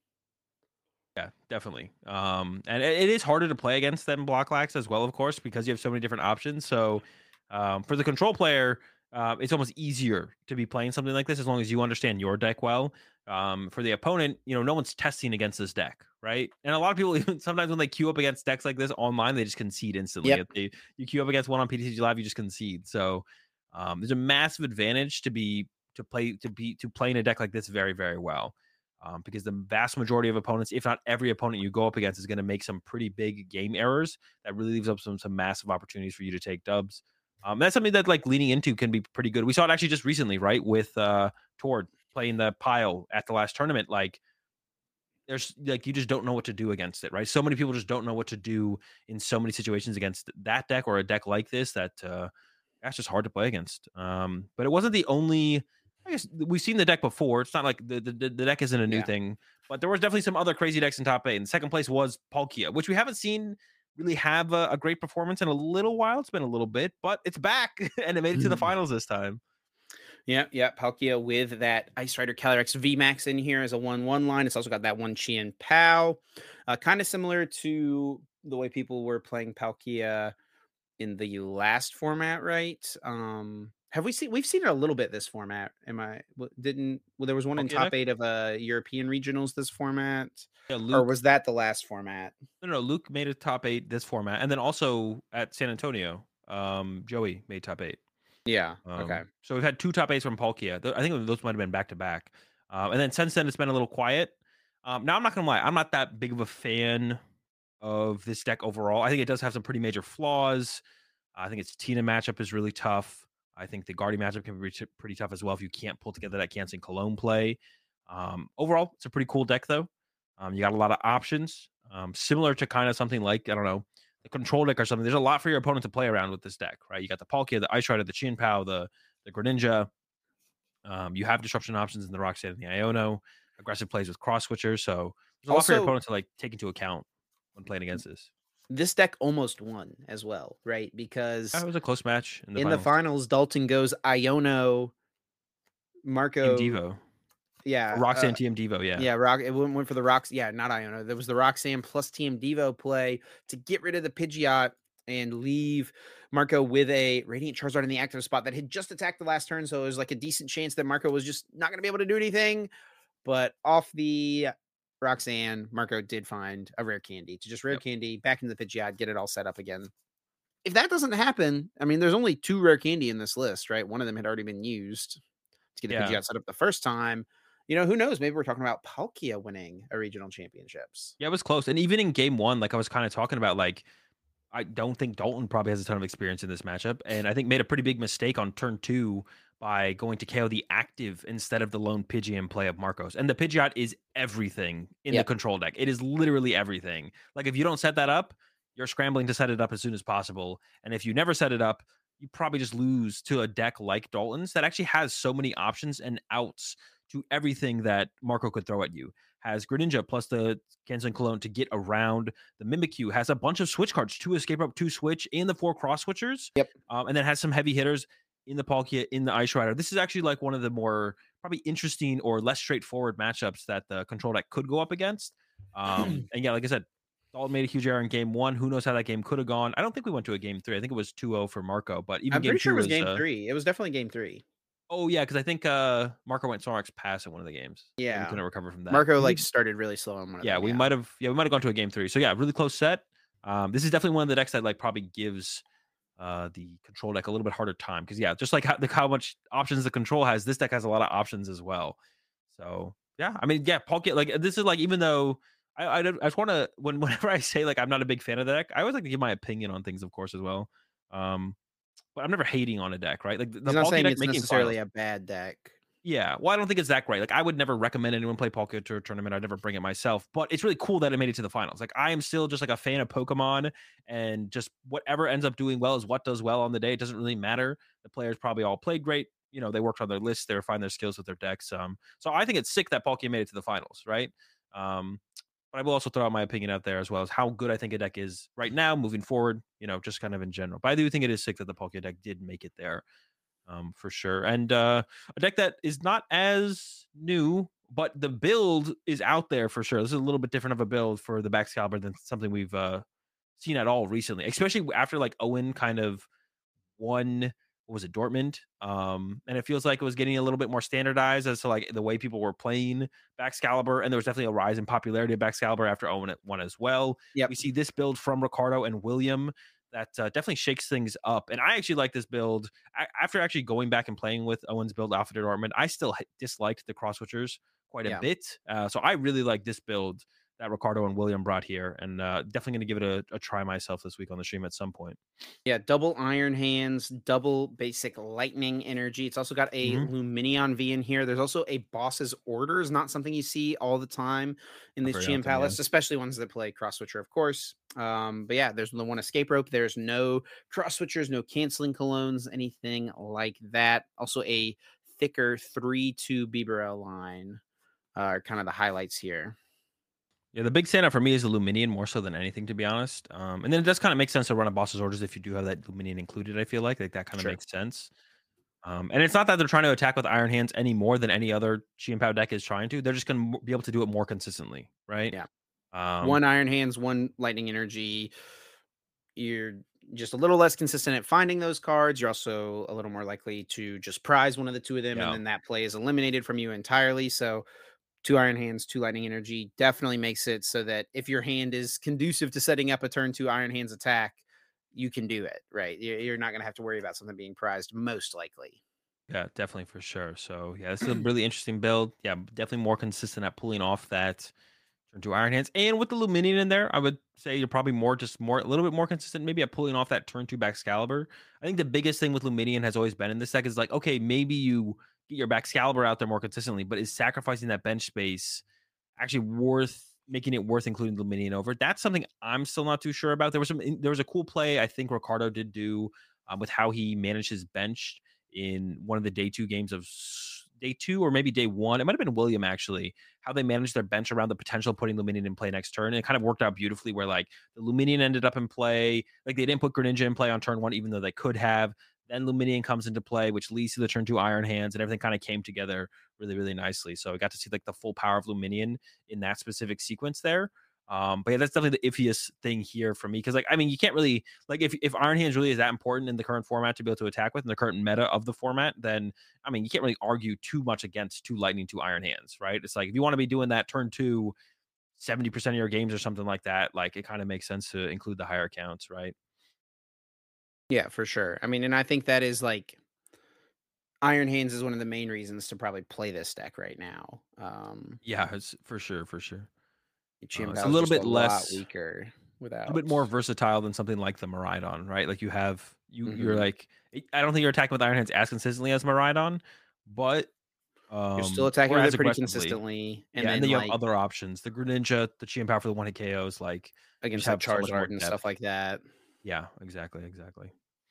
Yeah, definitely. Um, and it, it is harder to play against than block lax as well, of course, because you have so many different options. So um, for the control player, uh, it's almost easier to be playing something like this as long as you understand your deck well. Um, for the opponent, you know, no one's testing against this deck, right? And a lot of people, even sometimes when they queue up against decks like this online, they just concede instantly. Yep. If they, you queue up against one on P T C G Live, you just concede. So um, there's a massive advantage to be to play to be to play in a deck like this very, very well. Um, because the vast majority of opponents, if not every opponent you go up against, is going to make some pretty big game errors that really leaves up some some massive opportunities for you to take dubs. Um, that's something that like leaning into can be pretty good. We saw it actually just recently, right, with uh, Tord playing the pile at the last tournament. Like, there's like you just don't know what to do against it, right? So many people just don't know what to do in so many situations against that deck or a deck like this that uh, that's just hard to play against. Um, but it wasn't the only. I guess we've seen the deck before. It's not like the, the, the deck isn't a new Yeah. thing, but there was definitely some other crazy decks in top eight. And second place was Palkia, which we haven't seen really have a, a great performance in a little while. It's been a little bit, but it's back and it made it to the finals this time. Yeah, yeah, Palkia with that Ice Rider Calyrex V MAX in here as a one one line. It's also got that one Chien Pao. Uh, kind of similar to the way people were playing Palkia in the last format, right? Um, Have we seen? We've seen it a little bit this format. Am I w- didn't? Well, there was one in Palkia top deck? eight of uh European regionals this format, Yeah, or Luke. was that the last format? No, no, Luke made a top eight this format, and then also at San Antonio, um, Joey made top eight. Yeah. Um, Okay. So we've had two top eights from Palkia. Th- I think those might have been back to back. Um, and then since then, it's been a little quiet. Um, now, I'm not gonna lie, I'm not that big of a fan of this deck overall. I think it does have some pretty major flaws. I think its Tina matchup is really tough. I think the Guardy matchup can be t- pretty tough as well if you can't pull together that Canceling Cologne play. Um, overall, it's a pretty cool deck, though. Um, you got a lot of options, um, similar to kind of something like, I don't know, the Control deck or something. There's a lot for your opponent to play around with this deck, right? You got the Palkia, the Ice Rider, the Chien Pao, the, the Greninja. Um, you have disruption options in the Roxanne and the Iono, aggressive plays with cross switchers. So there's a lot for your Also- opponent to like take into account when playing against this. This deck almost won as well, right? Because That was a close match in the in finals. the finals, Dalton goes Iono, Marco. Team Devo. Yeah. Or Roxanne uh, Team Devo, yeah. Yeah, Rock. It went, went for the Rox. Yeah, not Iono. There was the Roxanne plus T M Devo play to get rid of the Pidgeot and leave Marco with a Radiant Charizard in the active spot that had just attacked the last turn. So it was like a decent chance that Marco was just not going to be able to do anything. But off the Roxanne, Marco did find a rare candy to just rare Yep. candy back into the Pidgeot, get it all set up again. If that doesn't happen, I mean, there's only two rare candy in this list, right? One of them had already been used to get the Yeah. Pidgeot set up the first time. You know, who knows? Maybe we're talking about Palkia winning a regional championships. Yeah, it was close. And even in game one, like I was kind of talking about, like, I don't think Dalton probably has a ton of experience in this matchup. And I think made a pretty big mistake on turn two by going to K O the active instead of the lone Pidgeot play of Marcos. And the Pidgeot is everything in Yep. the control deck. It is literally everything. Like, if you don't set that up, you're scrambling to set it up as soon as possible. And if you never set it up, you probably just lose to a deck like Dalton's that actually has so many options and outs to everything that Marco could throw at you. Has Greninja plus the Canceling Cologne to get around. The Mimikyu has a bunch of switch cards, two escape rope, two switch, and the four cross switchers. Yep. Um, and then has some heavy hitters in the Palkia, in the Ice Rider. This is actually like one of the more probably interesting or less straightforward matchups that the control deck could go up against. Um, and yeah, like I said, Dalton made a huge error in game one. Who knows how that game could have gone? I don't think we went to a game three. I think it was two oh for Marco, but even I'm game pretty sure two it was was game uh, three. It was definitely game three. Oh yeah, because I think uh, Marco went Snorlax pass in one of the games. So Yeah. we couldn't recover from that. Marco We- like started really slow on one of yeah, them. we might have. Yeah, we might have gone to a game three. So yeah, really close set. Um, this is definitely one of the decks that like probably gives uh the control deck a little bit harder time because yeah, just like how, like how much options the control has, this deck has a lot of options as well. So yeah, I mean yeah, Palkia like this is like even though I I, don't- I just want to when whenever I say like I'm not a big fan of the deck, I always like to give my opinion on things, of course, as well. Um, but I'm never hating on a deck, right? Like the, the He's not Palkia saying deck it's making necessarily finals- a bad deck. yeah, well, I don't think it's that great. Like, I would never recommend anyone play Palkia to a tournament. I'd never bring it myself. But it's really cool that it made it to the finals. Like, I am still just like a fan of Pokemon, and just whatever ends up doing well is what does well on the day. It doesn't really matter. The players probably all played great. You know, they worked on their lists. They refined their skills with their decks. Um, so I think it's sick that Palkia made it to the finals, right? Um, but I will also throw out my opinion out there as well as how good I think a deck is right now, moving forward. You know, just kind of in general. But I do think it is sick that the Palkia deck did make it there. Um, for sure. And uh, a deck that is not as new, but the build is out there for sure. This is a little bit different of a build for the Baxcalibur than something we've uh, seen at all recently, especially after like Owen kind of won, what was it, Dortmund? Um, and it feels like it was getting a little bit more standardized as to like the way people were playing Baxcalibur. And there was definitely a rise in popularity of Baxcalibur after Owen won as well. Yep. We see this build from Ricardo and William that uh, definitely shakes things up. And I actually like this build. I, after actually going back and playing with Owen's build, Alpha Dortmund, I still h- disliked the cross switchers quite a Yeah. bit. Uh, so I really like this build that Ricardo and William brought here, and uh, definitely going to give it a, a try myself this week on the stream at some point. Yeah, double Iron Hands, double basic Lightning Energy. It's also got a Mhm. Luminion V in here. There's also a Boss's Orders, not something you see all the time in Not these very Chien often, yeah. Palace, especially ones that play Cross Switcher, of course. Um, but yeah, there's the one Escape Rope. There's no Cross Switchers, no Canceling Colognes, anything like that. Also a thicker three two Bibarel line uh, are kind of the highlights here. Yeah, the big standout for me is the Luminion more so than anything, to be honest. Um, and then it does kind of make sense to run a boss's orders if you do have that Luminion included. I feel like like that kind of Sure. makes sense. Um, and it's not that they're trying to attack with Iron Hands any more than any other Chien Pao deck is trying to. They're just going to be able to do it more consistently, right? Yeah. Um, one Iron Hands, one Lightning Energy. You're just a little less consistent at finding those cards. You're also a little more likely to just prize one of the two of them, Yeah. and then that play is eliminated from you entirely. So two Iron Hands, two Lightning Energy definitely makes it so that if your hand is conducive to setting up a turn two Iron Hands attack, you can do it, right? You're you're not going to have to worry about something being prized, most likely. Yeah, definitely for sure. So yeah, this is a really interesting build. Yeah, definitely more consistent at pulling off that turn two Iron Hands. And with the Luminion in there, I would say you're probably more just more a little bit more consistent, maybe at pulling off that turn two Baxcalibur. I think the biggest thing with Luminion has always been in this deck is like, okay, maybe you get your Baxcalibur out there more consistently, but is sacrificing that bench space actually worth making it worth including Luminion over? That's something I'm still not too sure about. There was some there was a cool play I think Ricardo did do um, with how he managed his bench in one of the day two games of s- day two or maybe day one. It might have been William actually, how they managed their bench around the potential of putting Luminion in play next turn. And it kind of worked out beautifully where like the Luminion ended up in play. Like they didn't put Greninja in play on turn one, even though they could have. Then Luminion comes into play, which leads to the turn two Iron Hands, and everything kind of came together really, really nicely. So I got to see like the full power of Luminion in that specific sequence there. Um, but yeah, that's definitely the iffiest thing here for me. Cause like, I mean, you can't really like if, if Iron Hands really is that important in the current format to be able to attack with in the current meta of the format, then I mean, you can't really argue too much against two Lightning, two Iron Hands, right? It's like, if you want to be doing that turn two seventy percent of your games or something like that, like it kind of makes sense to include the higher counts, right? Yeah, for sure. I mean, and I think that is like Iron Hands is one of the main reasons to probably play this deck right now. Um, Yeah, it's for sure, for sure. Chien Uh, Pao it's a is little just bit a lot less, weaker a without. little bit more versatile than something like the Miraidon, right? Like you have you you're Mhm. like I don't think you're attacking with Iron Hands as consistently as Miraidon, but You're still um attacking or with as it pretty aggressively. consistently, and Yeah, and then then you have like other options. The Greninja, the Chien Pao for the one hit K Os, like you just against like have so much more Charizard and depth. stuff like that. Yeah, exactly, exactly.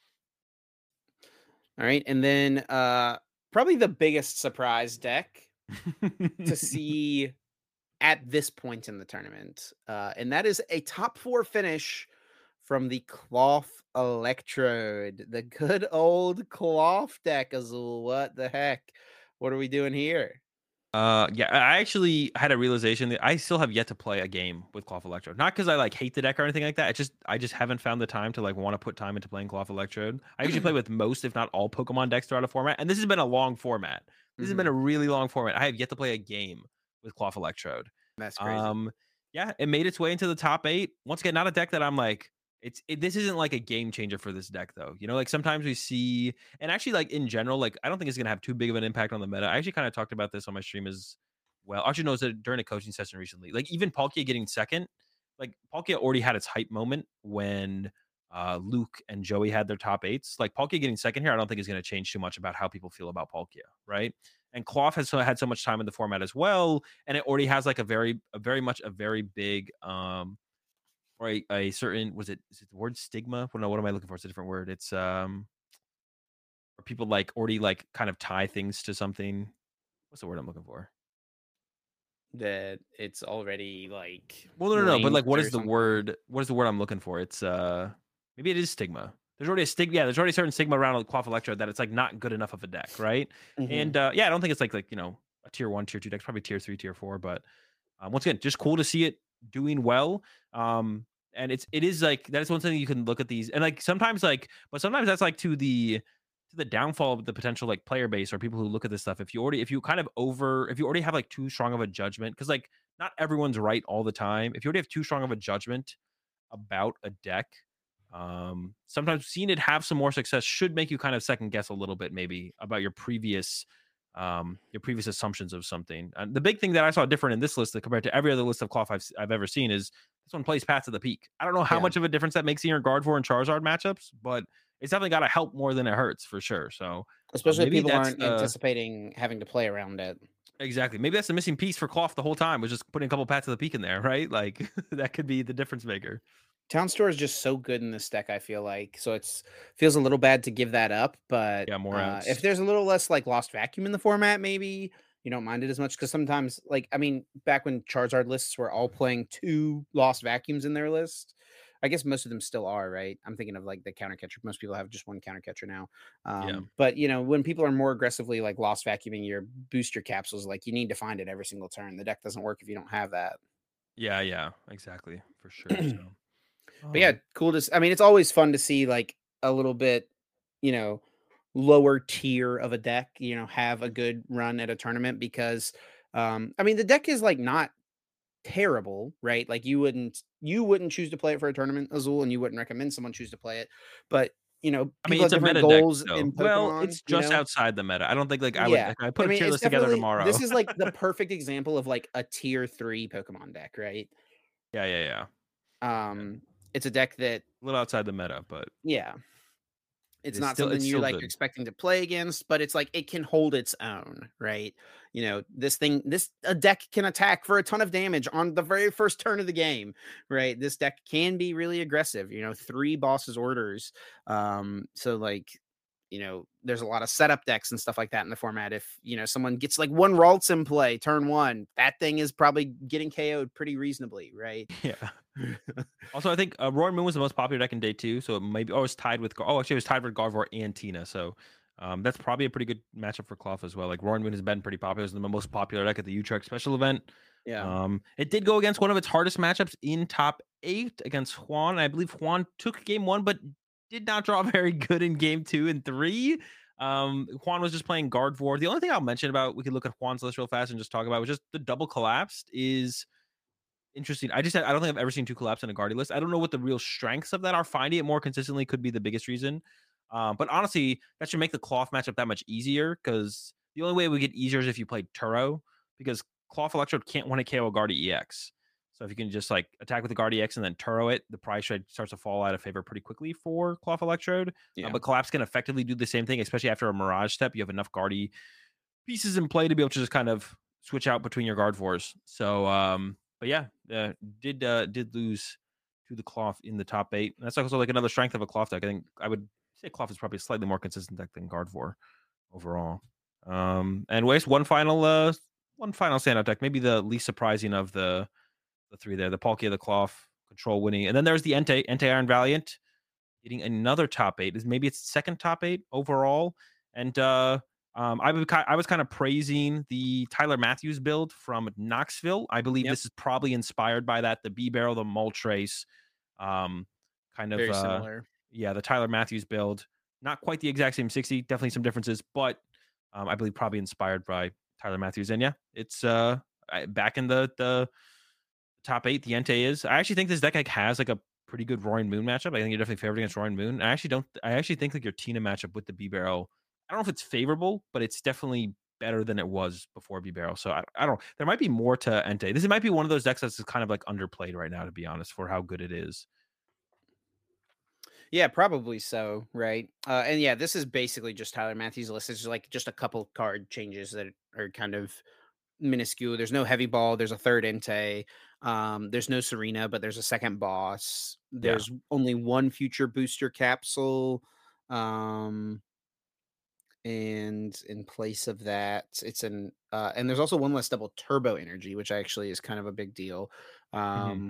All right, and then uh, probably the biggest surprise deck to see at this point in the tournament, uh, and that is a top four finish from the Cloth Electrode, the good old Cloth deck. Azul, what the heck? What are we doing here? Uh, yeah, I actually had a realization that I still have yet to play a game with Cloth Electrode. Not because I like hate the deck or anything like that. I just I just haven't found the time to like want to put time into playing Cloth Electrode. I usually play with most, if not all, Pokemon decks throughout a format, and this has been a long format. This Mhm. has been a really long format. I have yet to play a game with Cloth Electrode. That's crazy. Um, yeah, it made its way into the top eight. Once again, not a deck that I'm like. It's it, this isn't like a game changer for this deck though. You know, like sometimes we see, and actually like in general, like I don't think it's gonna have too big of an impact on the meta. I actually kind of talked about this on my stream as well. Actually, no, it was during a coaching session recently. Like even Palkia getting second, like Palkia already had its hype moment when uh, Luke and Joey had their top eights. Like Palkia getting second here, I don't think is going to change too much about how people feel about Palkia, right? And Cloth has so, had so much time in the format as well, and it already has like a very, a very much a very big, um, or a, a certain was it is it the word stigma? Well, no, what am I looking for? It's a different word. It's um, or people like already like kind of tie things to something. What's the word I'm looking for? That it's already like Well, no, no, no. But like, linked what or is the something. word? What is the word I'm looking for? It's uh, maybe it is stigma. There's already a stigma. Yeah, there's already a certain stigma around like Cloth Electrode that it's like not good enough of a deck, right? Mhm. And uh, yeah, I don't think it's like like you know a tier one, tier two deck. Probably tier three, tier four. But um, once again, just cool to see it doing well. Um, and it's it is like that is one thing you can look at these and like sometimes like, but sometimes that's like to the to the downfall of the potential like player base or people who look at this stuff. If you already if you kind of over if you already have like too strong of a judgment, because like not everyone's right all the time. If you already have too strong of a judgment about a deck, um, sometimes seeing it have some more success should make you kind of second guess a little bit, maybe about your previous, um, your previous assumptions of something. And the big thing that I saw different in this list that compared to every other list of Cloth I've, I've ever seen is this one plays Path to the Peak. I don't know how Yeah. much of a difference that makes in your Gardevoir and Charizard matchups, but it's definitely got to help more than it hurts for sure. So Especially if maybe people that's aren't the- anticipating having to play around it. exactly. Maybe that's the missing piece for Cloth the whole time, was just putting a couple Paths to the Peak in there, right? Like that could be the difference maker. Town Store is just so good in this deck, I feel like. So it's feels a little bad to give that up, but Yeah, more uh, outs. if there's a little less like Lost Vacuum in the format, maybe you don't mind it as much, because sometimes, like, I mean, back when Charizard lists were all playing two Lost Vacuums in their list, I guess most of them still are, right? I'm thinking of like the counter catcher. Most people have just one counter catcher now. Um, Yeah. But you know, when people are more aggressively like Lost Vacuuming your booster capsules, like you need to find it every single turn. The deck doesn't work if you don't have that. Yeah, yeah, exactly, for sure. So, But yeah, cool to. s- I mean, it's always fun to see like a little bit, you know, lower tier of a deck, you know, have a good run at a tournament because, um, I mean, the deck is like not terrible, right? Like you wouldn't you wouldn't choose to play it for a tournament, Azul, and you wouldn't recommend someone choose to play it. But you know, I mean, people have it's a different meta deck, goals though. in Well, Pokemon, it's you just know. outside the meta. I don't think like I would. Yeah, If I put I a mean, tier it's list together definitely tomorrow. this is like the perfect example of like a tier three Pokemon deck, right? yeah, yeah, yeah. Um, it's a deck that, A little outside the meta, but yeah, it it's is not still something it's you're still like good. expecting to play against, but it's like it can hold its own, right? You know, this thing, this a deck can attack for a ton of damage on the very first turn of the game, right? This deck can be really aggressive, you know, three bosses orders. Um, so like, you know, there's a lot of setup decks and stuff like that in the format. If, you know, someone gets like one Ralts in play turn one, that thing is probably getting K O'd pretty reasonably, right? Yeah. Also, I think uh, Roaring Moon was the most popular deck in day two, so it maybe oh, it was tied with oh, actually, it was tied with Gardevoir and Tina. So um, that's probably a pretty good matchup for Clough as well. Like Roaring Moon has been pretty popular; it's the most popular deck at the Utrecht special event. Yeah. Um, it did go against one of its hardest matchups in top eight against Juan. I believe Juan took game one, but did not draw very good in game two and three. Um, Juan was just playing Gardevoir. The only thing I'll mention about we could look at Juan's list real fast and just talk about was just the double collapsed is interesting. I just I don't think I've ever seen two collapse in a Guardi list. I don't know what the real strengths of that are. Finding it more consistently could be the biggest reason. Um, but honestly, that should make the Cloth matchup that much easier because the only way we get easier is if you play Turo because Cloth Electrode can't want to K O a Guardi E X. So if you can just like attack with the Guardi E X and then Turo it, the price starts to fall out of favor pretty quickly for Cloth Electrode. Yeah. Uh, but Collapse can effectively do the same thing, especially after a Mirage step. You have enough Guardi pieces in play to be able to just kind of switch out between your Gardevoirs. So um but yeah, uh, did uh, did lose to the Cloth in the top eight. That's also like another strength of a Cloth deck. I think I would say Cloth is probably a slightly more consistent deck than Gardevoir overall. Um, and waste one final uh one final standout deck, maybe the least surprising of the the three there. The Palkia, the Cloth, Control winning, and then there's the Entei, Entei Iron Valiant getting another top eight. Is maybe it's second top eight overall, and uh Um, I, was, I was kind of praising the Tyler Matthews build from Knoxville. I believe yep. this is probably inspired by that. The B-Barrel, the Moltres, um, kind of. Very uh, similar. Yeah, the Tyler Matthews build. Not quite the exact same sixty. Definitely some differences, but um, I believe probably inspired by Tyler Matthews. And yeah, it's uh, back in the, the top eight. The Entei is. I actually think this deck like, has like a pretty good Roaring Moon matchup. I think you're definitely favored against Roaring Moon. I actually don't. I actually think like your Tina matchup with the B-Barrel, I don't know if it's favorable, but it's definitely better than it was before B-Barrel. So I, I don't. There might be more to Entei. This might be one of those decks that's kind of like underplayed right now, to be honest, for how good it is. Yeah, probably so, right? Uh, and yeah, this is basically just Tyler Matthews' list. It's just like just a couple card changes that are kind of minuscule. There's no heavy ball. There's a third Entei. Um, there's no Serena, but there's a second boss. There's yeah. only one future booster capsule. Um, and in place of that, it's an uh, and there's also one less double turbo energy, which actually is kind of a big deal. Um, mm-hmm.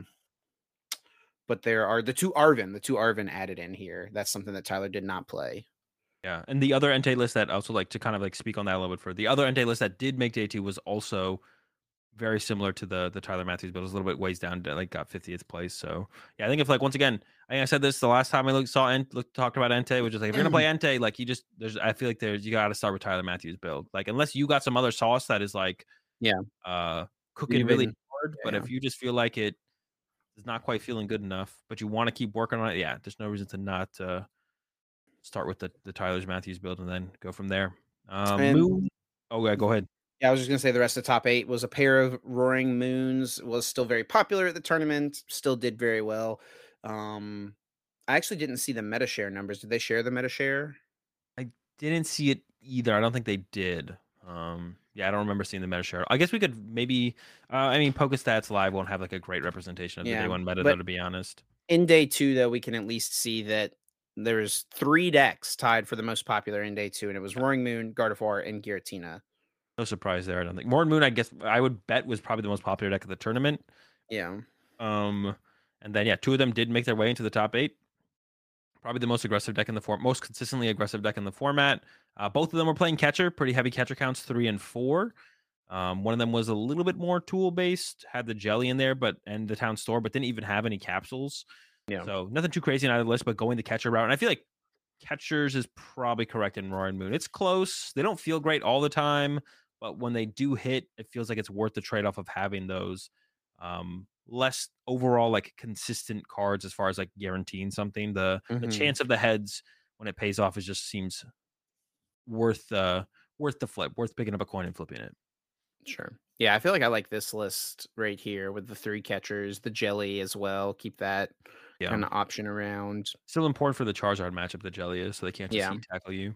But there are the two Arven, the two Arven added in here. That's something that Tyler did not play. Yeah, and the other Entei list that also like to kind of like speak on that a little bit further. The other Entei list that did make day two was also very similar to the the Tyler Matthews build. It was a little bit ways down to like got fiftieth place. So yeah, I think if like once again, I think I said this the last time I looked saw and looked talked about Entei, which is like if you're gonna play Entei, like you just there's I feel like there's you gotta start with Tyler Matthews build. Like unless you got some other sauce that is like yeah uh cooking Even, really hard, yeah. But if you just feel like it is not quite feeling good enough, but you want to keep working on it, yeah, there's no reason to not uh start with the the Tyler Matthews build and then go from there. Um, and, move. Oh yeah, go ahead. Yeah, I was just going to say the rest of the top eight was a pair of Roaring Moons, was still very popular at the tournament, still did very well. Um, I actually didn't see the meta share numbers. Did they share the meta share? I didn't see it either. I don't think they did. Um, yeah, I don't remember seeing the meta share. I guess we could maybe, uh, I mean, PokeStats Live won't have like a great representation of the yeah, day one meta, though, to be honest. In day two, though, we can at least see that there's three decks tied for the most popular in day two, and it was Roaring Moon, Gardevoir, and Giratina. No surprise there, I don't think. Roaring Moon, I guess I would bet was probably the most popular deck of the tournament. Yeah. Um, and then yeah, two of them did make their way into the top eight. Probably the most aggressive deck in the form, most consistently aggressive deck in the format. Uh, both of them were playing catcher, pretty heavy catcher counts, three and four. Um, one of them was a little bit more tool based, had the jelly in there, but and the town store, but didn't even have any capsules. Yeah. So nothing too crazy on either list, but going the catcher route. And I feel like catchers is probably correct in Roaring Moon. It's close. They don't feel great all the time, but when they do hit, it feels like it's worth the trade-off of having those um, less overall like consistent cards as far as like guaranteeing something. The Mhm. the chance of the heads when it pays off is just seems worth uh worth the flip, worth picking up a coin and flipping it. Sure. Yeah, I feel like I like this list right here with the three catchers, the jelly as well. Keep that Yeah. kind of option around. Still important for the Charizard matchup, the jelly is, so they can't just Yeah. heat tackle you.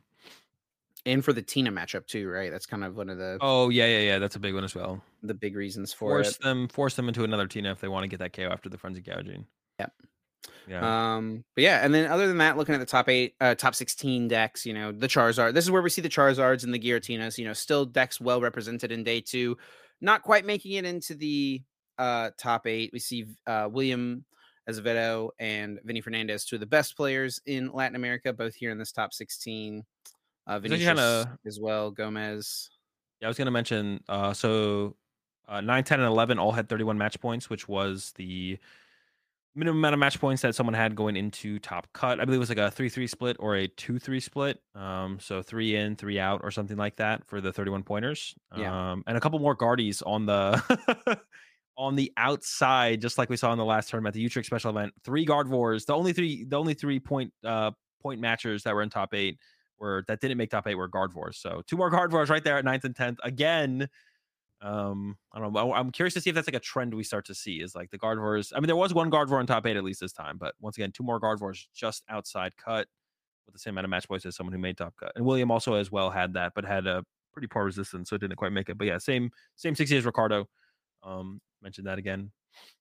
And for the Tina matchup too, right? That's kind of one of the Oh yeah, yeah, yeah. That's a big one as well. the big reasons for Force it. them, force them into another Tina if they want to get that K O after the frenzy gouging. Yeah. Yeah. Um, but yeah, and then other than that, looking at the top eight, uh, top sixteen decks, you know, the Charizard. This is where we see the Charizards and the Giratinas. You know, still decks well represented in day two, not quite making it into the uh top eight. We see uh William Azevedo and Vinny Fernandez, two of the best players in Latin America, both here in this top sixteen. Uh, It's actually Vinicius kinda- as well, Gomez. Yeah, I was gonna mention. Uh, so uh, nine, ten, and eleven all had thirty-one match points, which was the minimum amount of match points that someone had going into top cut. I believe it was like a three three split or a two three split. Um, so three in, three out, or something like that for the thirty-one pointers. Yeah. Um, and a couple more Guardies on the on the outside, just like we saw in the last tournament, the Utrecht special event. Three Gardevoirs, the only three, the only three point uh point matchers that were in top eight were that didn't make top eight were Gardevoirs. So two more Gardevoirs right there at ninth and tenth again. Um, I don't know. I'm curious to see if that's like a trend we start to see. Is like the Gardevoirs. I mean, there was one Gardevoir in top eight at least this time, but once again, two more Gardevoirs just outside cut with the same amount of match points as someone who made top cut. And William also as well had that, but had a pretty poor resistance, so it didn't quite make it. But yeah, same same sixty as Ricardo. Um, mentioned that again.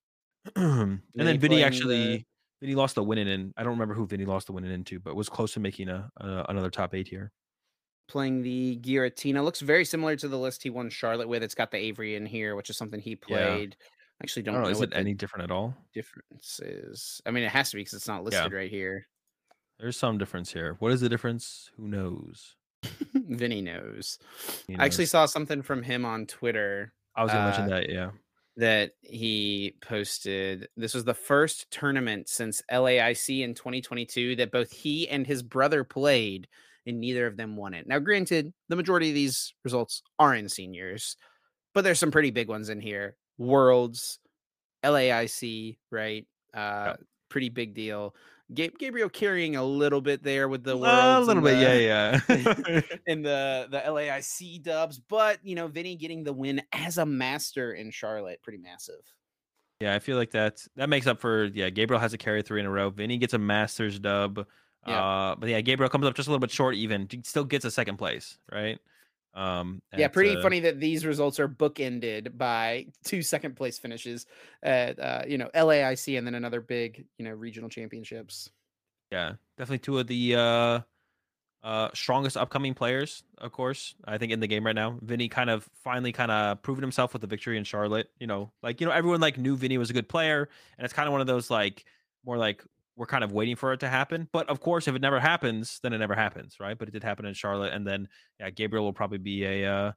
And Vinny then Vinny playing actually the- Vinny lost the winning in. I don't remember who Vinny lost the winning into, but was close to making a, a another top eight here. Playing the Giratina. Looks very similar to the list he won Charlotte with. It's got the Avery in here, which is something he played. I actually I don't, don't know. know Is what it the any different at all? difference is. I mean, it has to be because it's not listed right here. There's some difference here. What is the difference? Who knows? Vinny knows. He I actually knows. saw something from him on Twitter I was gonna uh, mention that. Yeah. that he posted. This was the first tournament since L A I C in twenty twenty-two that both he and his brother played, and neither of them won it. Now, granted, the majority of these results are in seniors, but there's some pretty big ones in here. Worlds, L A I C, right? Uh, Yep. Pretty big deal. Ga- Gabriel carrying a little bit there with the Uh, worlds, a little and bit. the- Yeah, yeah. in the the L A I C dubs, but you know, Vinny getting the win as a master in Charlotte, pretty massive. Yeah, I feel like that that makes up for yeah. Gabriel has to carry three in a row. Vinny gets a Masters dub. Yeah. Uh, but yeah, Gabriel comes up just a little bit short. Even He still gets a second place, right? Um, Yeah, at, pretty uh, funny that these results are bookended by two second place finishes at uh, you know, L A I C and then another big, you know, regional championships. Yeah, definitely two of the uh, uh, strongest upcoming players, of course. I think in the game right now, Vinny kind of finally kind of proven himself with the victory in Charlotte. You know, like you know, everyone like knew Vinny was a good player, and it's kind of one of those like more like we're kind of waiting for it to happen. But of course, if it never happens, then it never happens, right? But it did happen in Charlotte, and then yeah, Gabriel will probably be a uh,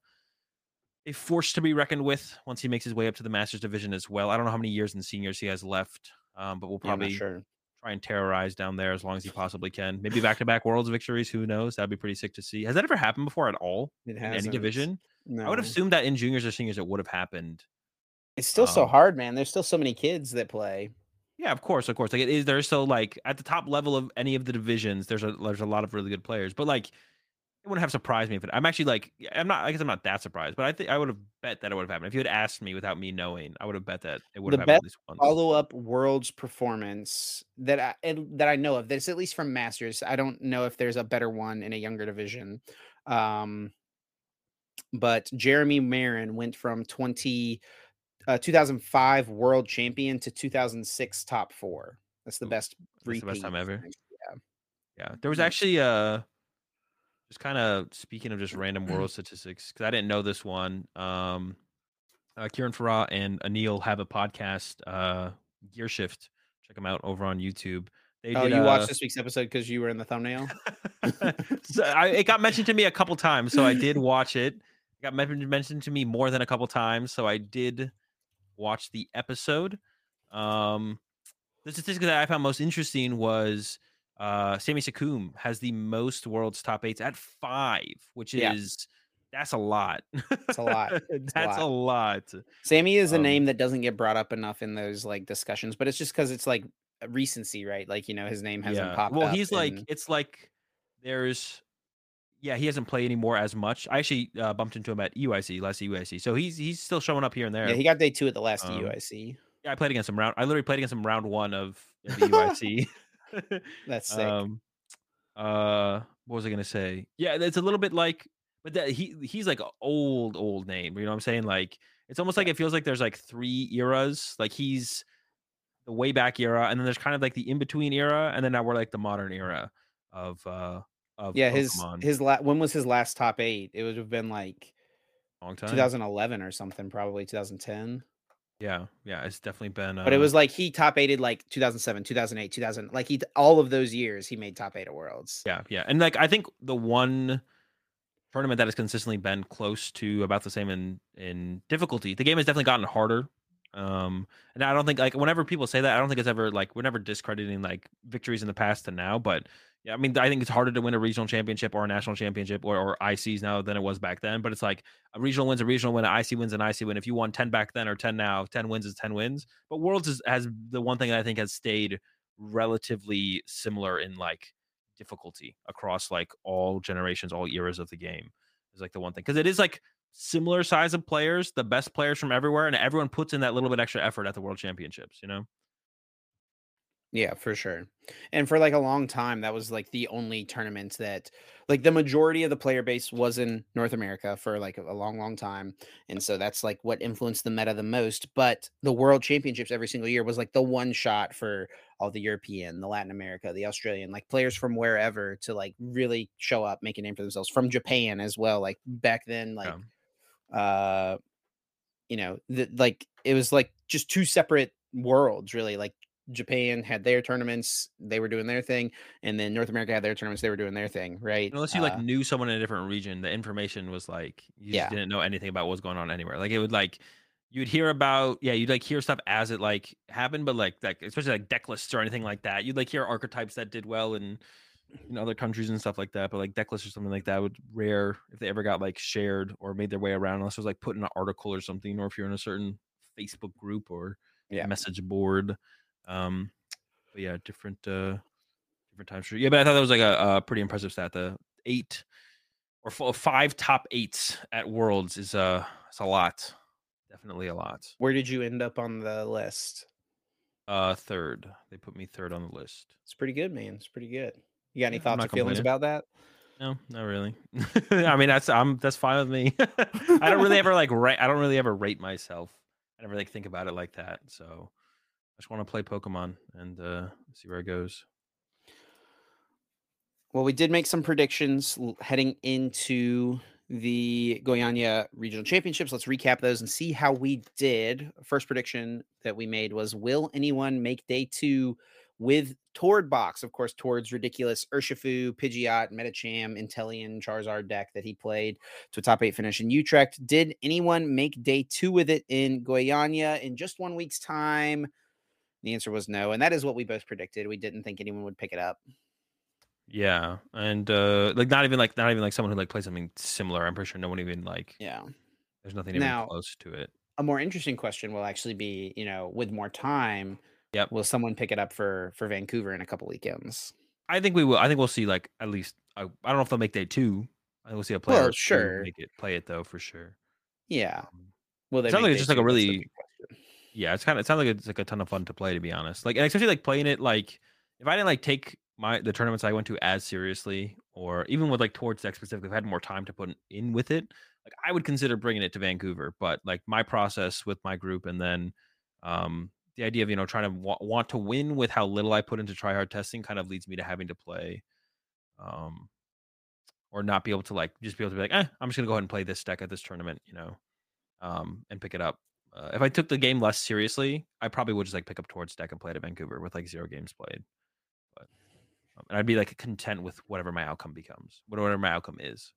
a force to be reckoned with once he makes his way up to the Masters division as well. I don't know how many years in seniors he has left, um, but we'll Yeah, I'm not probably sure. try and terrorize down there as long as he possibly can. Maybe back to back Worlds victories. Who knows? That'd be pretty sick to see. Has that ever happened before at all It in any hasn't. division? No. I would assume that in juniors or seniors it would have happened. It's still so um, hard, man. There's still so many kids that play. Yeah, of course, of course. Like it is. There's still like at the top level of any of the divisions. There's a there's a lot of really good players, but like it wouldn't have surprised me if it. I'm actually like I'm not. I guess I'm not that surprised, but I think I would have bet that it would have happened if you had asked me without me knowing. I would have bet that it would The have happened at best least once. Follow up Worlds performance that I and- that I know of. That's at least from Masters. I don't know if there's a better one in a younger division. Um, but Jeremy Marin went from twenty, uh, two thousand five world champion to two thousand six top four. That's the Ooh, best. that's the best time repeat. ever. Yeah. Yeah, there was Mhm. actually uh just kind of speaking of just random world statistics because I didn't know this one. Um, uh, Kieran Farah and Anil have a podcast, uh, Gear Shift. Check them out over on YouTube. They Oh, did, you uh, watched this week's episode because you were in the thumbnail. so I, it got mentioned to me a couple times, so I did watch it. It got men- mentioned to me more than a couple times, so I did watch the episode. Um, the statistic that I found most interesting was uh, Sammy Sakum has the most world's top eights at five, which Yeah. is that's a lot. It's a lot. It's that's a a lot. lot. Sammy is a Um, name that doesn't get brought up enough in those like discussions, but it's just because it's like a recency, right? Like, you know, his name hasn't yeah. popped Well, up. he's like and- it's like there's yeah he hasn't played anymore as much. I actually uh, bumped into him at U I C last U I C, so he's he's still showing up here and there. yeah, he got day two at the last Um, U I C. Yeah, I played against him round. I literally played against him round one of the U I C. That's sick. um, uh, what was I gonna say? Yeah, it's a little bit like, but that he he's like an old old name. You know what I'm saying? Like it's almost like it feels like there's like three eras. Like he's the way back era, and then there's kind of like the in between era, and then now we're like the modern era of uh of Yeah, his Pokemon. his la- when was his last top eight? It would have been like Long time. twenty eleven or something, probably twenty ten. Yeah, yeah, it's definitely been. Uh, But it was like he top eighted like two thousand seven, two thousand eight, two thousand. Like he all of those years he made top eight at Worlds. Yeah, yeah, and like I think the one tournament that has consistently been close to about the same in in difficulty. The game has definitely gotten harder. Um, and I don't think like whenever people say that, I don't think it's ever like we're never discrediting like victories in the past to now. But yeah, I mean, I think it's harder to win a regional championship or a national championship or, or I Cs now than it was back then. But it's like a regional win's a regional win, an I C wins an I C win. If you won ten back then or ten now, ten wins is ten wins. But Worlds is, has the one thing that I think has stayed relatively similar in like difficulty across like all generations, all eras of the game is like the one thing because it is like similar size of players, the best players from everywhere, and everyone puts in that little bit extra effort at the World Championships, you know? Yeah, for sure. And for like a long time, that was like the only tournament that like the majority of the player base was in North America for like a, a long, long time. And so that's like what influenced the meta the most. But the World Championships every single year was like the one shot for all the European, the Latin America, the Australian, like players from wherever to like really show up, make a name for themselves, from Japan as well. Like back then, like Yeah. uh you know, the, like it was like just two separate worlds, really. Like Japan had their tournaments, they were doing their thing, and then North America had their tournaments, they were doing their thing, right? Unless you like Uh, knew someone in a different region, the information was like you Yeah. just didn't know anything about what was going on anywhere. Like it would like you'd hear about yeah, you'd like hear stuff as it like happened, but like like especially like deck lists or anything like that. You'd like hear archetypes that did well in in other countries and stuff like that. But like deck lists or something like that would rare if they ever got like shared or made their way around, unless it was like put in an article or something, or if you're in a certain Facebook group or Yeah. message board. Um but yeah, different uh different times. Yeah, but I thought that was like a, a pretty impressive stat. The eight or f- five top eights at Worlds is uh it's a lot. Definitely a lot. where did you end up on the list? Uh third. They put me third on the list. It's pretty good, man. It's pretty good. You got any Yeah, I'm thoughts not or feelings complaining. about that? No, not really. I mean, that's I'm that's fine with me. I don't really ever like rate. I don't really ever rate myself. I never like think about it like that. So I just want to play Pokemon and uh see where it goes. Well, we did make some predictions l- heading into the Goiânia Regional Championships. Let's recap those and see how we did. First prediction that we made was, will anyone make day two with Tord box? Of course, Tord's ridiculous Urshifu, Pidgeot, Metacham, Inteleon, Charizard deck that he played to a top eight finish in Utrecht. Did anyone make day two with it in Goiânia in just one week's time? The answer was no, and that is what we both predicted. We didn't think anyone would pick it up. Yeah, and uh like not even like not even like someone who like plays something similar. I'm pretty sure no one even like Yeah. there's nothing even Now- close to it. A more interesting question will actually be, you know, with more time, Yep. will someone pick it up for for Vancouver in a couple weekends? I think we will. I think we'll see like at least I, I don't know if they'll make day two. I think we'll see a player Well, or two sure. make it play it though for sure. Yeah. Um, Well, they It sounds make like it's day just like a two, that's the really- big question. Yeah, it's kind of it sounds like it's like a ton of fun to play, to be honest. Like, and especially like playing it like if I didn't like take my the tournaments I went to as seriously, or even with like towards deck specifically, if I had more time to put in with it, like I would consider bringing it to Vancouver. But like my process with my group, and then um the idea of you know trying to wa- want to win with how little I put into try hard testing, kind of leads me to having to play, um, or not be able to like just be able to be like, eh, I'm just gonna go ahead and play this deck at this tournament, you know, um, and pick it up. Uh, if I took the game less seriously, I probably would just like pick up towards deck and play it at Vancouver with like zero games played. But um, and I'd be like content with whatever my outcome becomes, whatever my outcome is.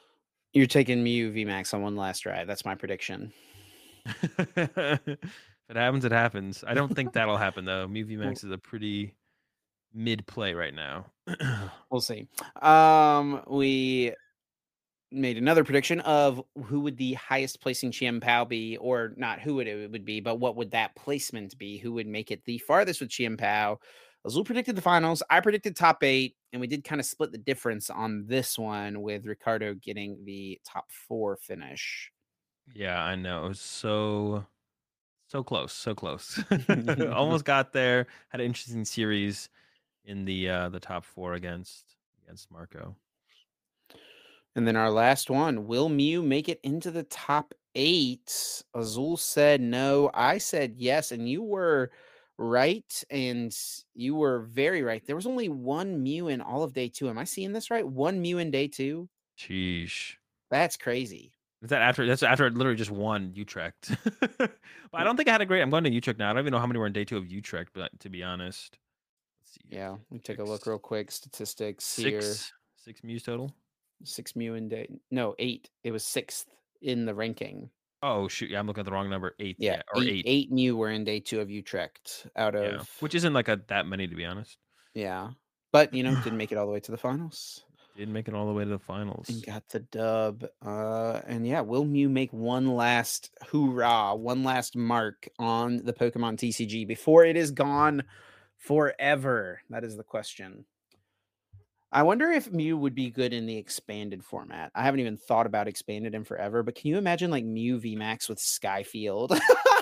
You're taking Mew V MAX on one last ride. That's my prediction. If it happens, it happens. I don't think that'll happen though. Mew V Max is a pretty mid play right now. We'll see. Um, we made another prediction of who would the highest placing Chien Pao be, or not who would it would be, but what would that placement be? Who would make it the farthest with Chien Pao? Azul predicted the finals. I predicted top eight, and we did kind of split the difference on this one with Ricardo getting the top four finish. Yeah, I know. It was so so close, so close. Almost got there. Had an interesting series in the uh the top four against against Marco. And then our last one, will Mew make it into the top eight? Azul said no. I said yes, and you were right, and you were very right. There was only one Mew in all of day two. Am I seeing this right? One Mew in day two? Sheesh. That's crazy. Is that after that's after it literally just won Utrecht? But I don't think I had a great. I'm going to Utrecht now. I don't even know how many were in day two of Utrecht, but to be honest. Let's see. Yeah, we take a look real quick. Statistics six, here. Six Mews total. Six Mew in day. No, eight. It was sixth in the ranking. Oh shoot! Yeah, I'm looking at the wrong number. Eight. Yeah, yeah or eight, eight. Eight Mew were in day two of Utrecht out of yeah. Which isn't like a that many to be honest. Yeah, but you know, didn't make it all the way to the finals. Didn't make it all the way to the finals. And got the dub. Uh, and yeah, will Mew make one last hoorah, one last mark on the Pokemon T C G before it is gone forever? That is the question. I wonder if Mew would be good in the expanded format. I haven't even thought about expanded in forever, but can you imagine like Mew V MAX with Skyfield?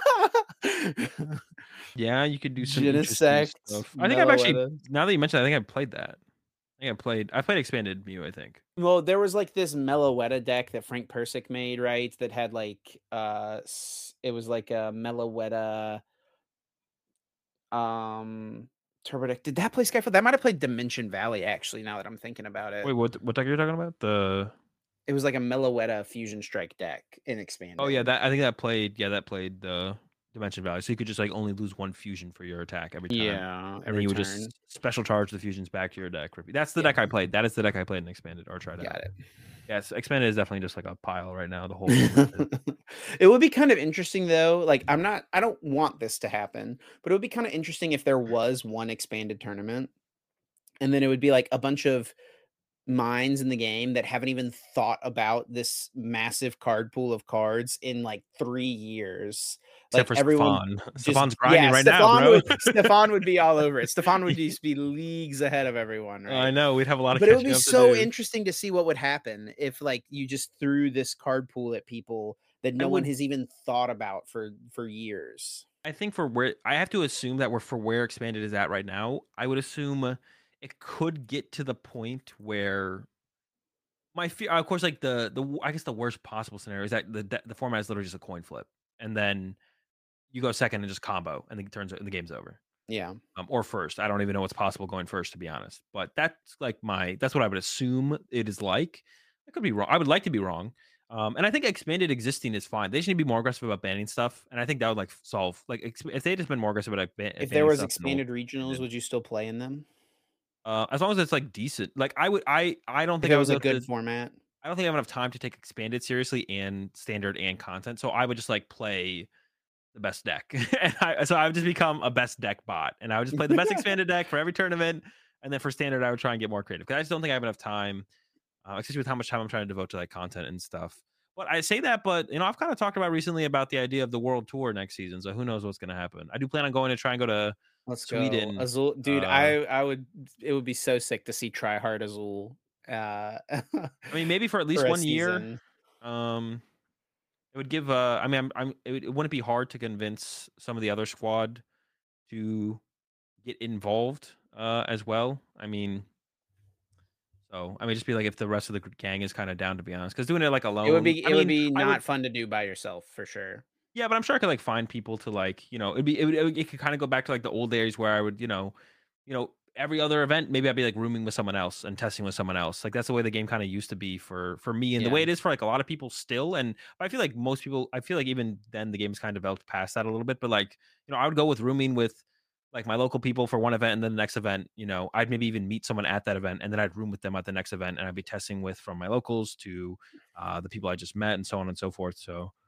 Yeah, you could do some Genesect, stuff. I think I've actually, now that you mentioned it, I think I've played that. I think I played I played expanded Mew, I think. Well, there was like this Meloetta deck that Frank Persick made, right? That had like uh it was like a Meloetta um Turbo deck. Did that play Skyfield? That might have played Dimension Valley, actually, now that I'm thinking about it. Wait, what what deck are you talking about? The It was like a Meloetta Fusion Strike deck in expanded. Oh yeah, that I think that played yeah, that played the Dimension Valley. So you could just like only lose one fusion for your attack every time. Yeah. And then you would just special charge the fusions back to your deck. That's the yeah. deck I played. That is the deck I played in expanded or tried out. Got it. Yes, expanded is definitely just like a pile right now. The whole It would be kind of interesting though. Like I'm not I don't want this to happen, but it would be kind of interesting if there was one expanded tournament. And then it would be like a bunch of minds in the game that haven't even thought about this massive card pool of cards in like three years. Except like for everyone, Stefan. Stefan's grinding yeah, right Stefan now, bro. Would, Stefan would be all over it. Stefan would just be leagues ahead of everyone. Right? I know we'd have a lot of. But it would be so interesting to see what would happen if, like, you just threw this card pool at people that no would, one has even thought about for for years. I think for where I have to assume that we're for where expanded is at right now. I would assume it could get to the point where. My fear, of course, like the the I guess the worst possible scenario is that the the format is literally just a coin flip, and then you go second and just combo, and then it turns and the game's over. Yeah, um, or first. I don't even know what's possible going first, to be honest. But that's like my that's what I would assume it is like. I could be wrong. I would like to be wrong. Um, and I think expanded existing is fine. They just need to be more aggressive about banning stuff, and I think that would like solve like if they just been more aggressive about ban- if there was expanded regionals, would you still play in them? Uh, as long as it's like decent, like I would, I, I don't think it I was a good to, format. I don't think I have enough time to take expanded seriously and standard and content. So I would just like play the best deck, and I, so I would just become a best deck bot, and I would just play the best expanded deck for every tournament, and then for standard I would try and get more creative because I just don't think I have enough time, uh, especially with how much time I'm trying to devote to like content and stuff. But I say that, but you know, I've kind of talked about recently about the idea of the world tour next season. So who knows what's going to happen? I do plan on going to try and go to. Let's Sweden. go. Azul, dude, uh, I I would it would be so sick to see Tryhard Azul. Uh I mean maybe for at least for one year. Um it would give uh I mean I'm, I'm it, would, it wouldn't be hard to convince some of the other squad to get involved uh as well. I mean so I mean just be like if the rest of the gang is kind of down, to be honest, because doing it like alone it would be it I would mean, be not would, fun to do by yourself for sure. Yeah, but I'm sure I could like find people to like, you know, it'd be it, would, it, would, it could kind of go back to like the old days where I would, you know, you know, every other event maybe I'd be like rooming with someone else and testing with someone else. Like that's the way the game kind of used to be for for me, and yeah. the way it is for like a lot of people still. And I feel like most people, I feel like even then the game's kind of developed past that a little bit. But like, you know, I would go with rooming with like my local people for one event, and then the next event, you know, I'd maybe even meet someone at that event, and then I'd room with them at the next event, and I'd be testing with from my locals to uh, the people I just met, and so on and so forth. So.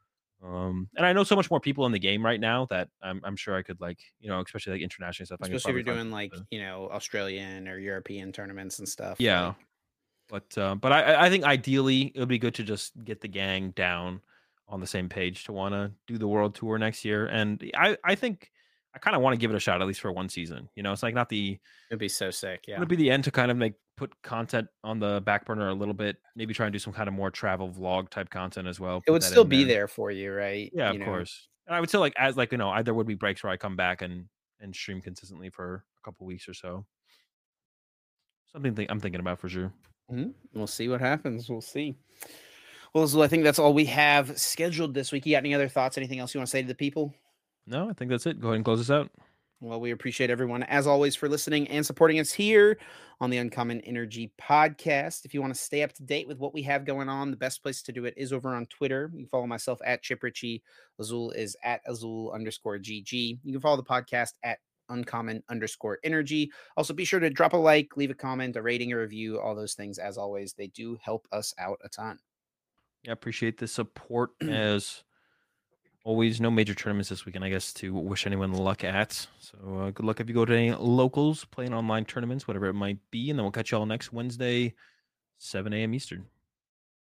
Um, and I know so much more people in the game right now that I'm, I'm sure I could like, you know, especially like international stuff. I could Especially if probably you're find doing like, people to- you know, Australian or European tournaments and stuff. yeah. like- But uh, but I I think ideally it would be good to just get the gang down on the same page to want to do the world tour next year. And I I think I kind of want to give it a shot at least for one season. You know, it's like not the It'd be so sick. Yeah. would it be the end to kind of like put content on the back burner a little bit, maybe try and do some kind of more travel vlog type content as well. It put would that still in be there for you, right? Yeah, You of know? course. And I would still like as like you know, either would be breaks where I come back and and stream consistently for a couple weeks or so. Something think I'm thinking about for sure. Mhm. We'll see what happens. We'll see. Well, Azul, I think that's all we have scheduled this week. You got any other thoughts? Anything else you want to say to the people? No, I think that's it. Go ahead and close us out. Well, we appreciate everyone, as always, for listening and supporting us here on the Uncommon Energy podcast. If you want to stay up to date with what we have going on, the best place to do it is over on Twitter. You can follow myself at Chip Ritchie. Azul is at Azul underscore G G. You can follow the podcast at Uncommon underscore Energy. Also, be sure to drop a like, leave a comment, a rating, a review, all those things. As always, they do help us out a ton. Yeah, appreciate the support as always. No major tournaments this weekend, I guess, to wish anyone luck at. So uh, good luck if you go to any locals, playing online tournaments, whatever it might be. And then we'll catch you all next Wednesday, seven a.m. Eastern.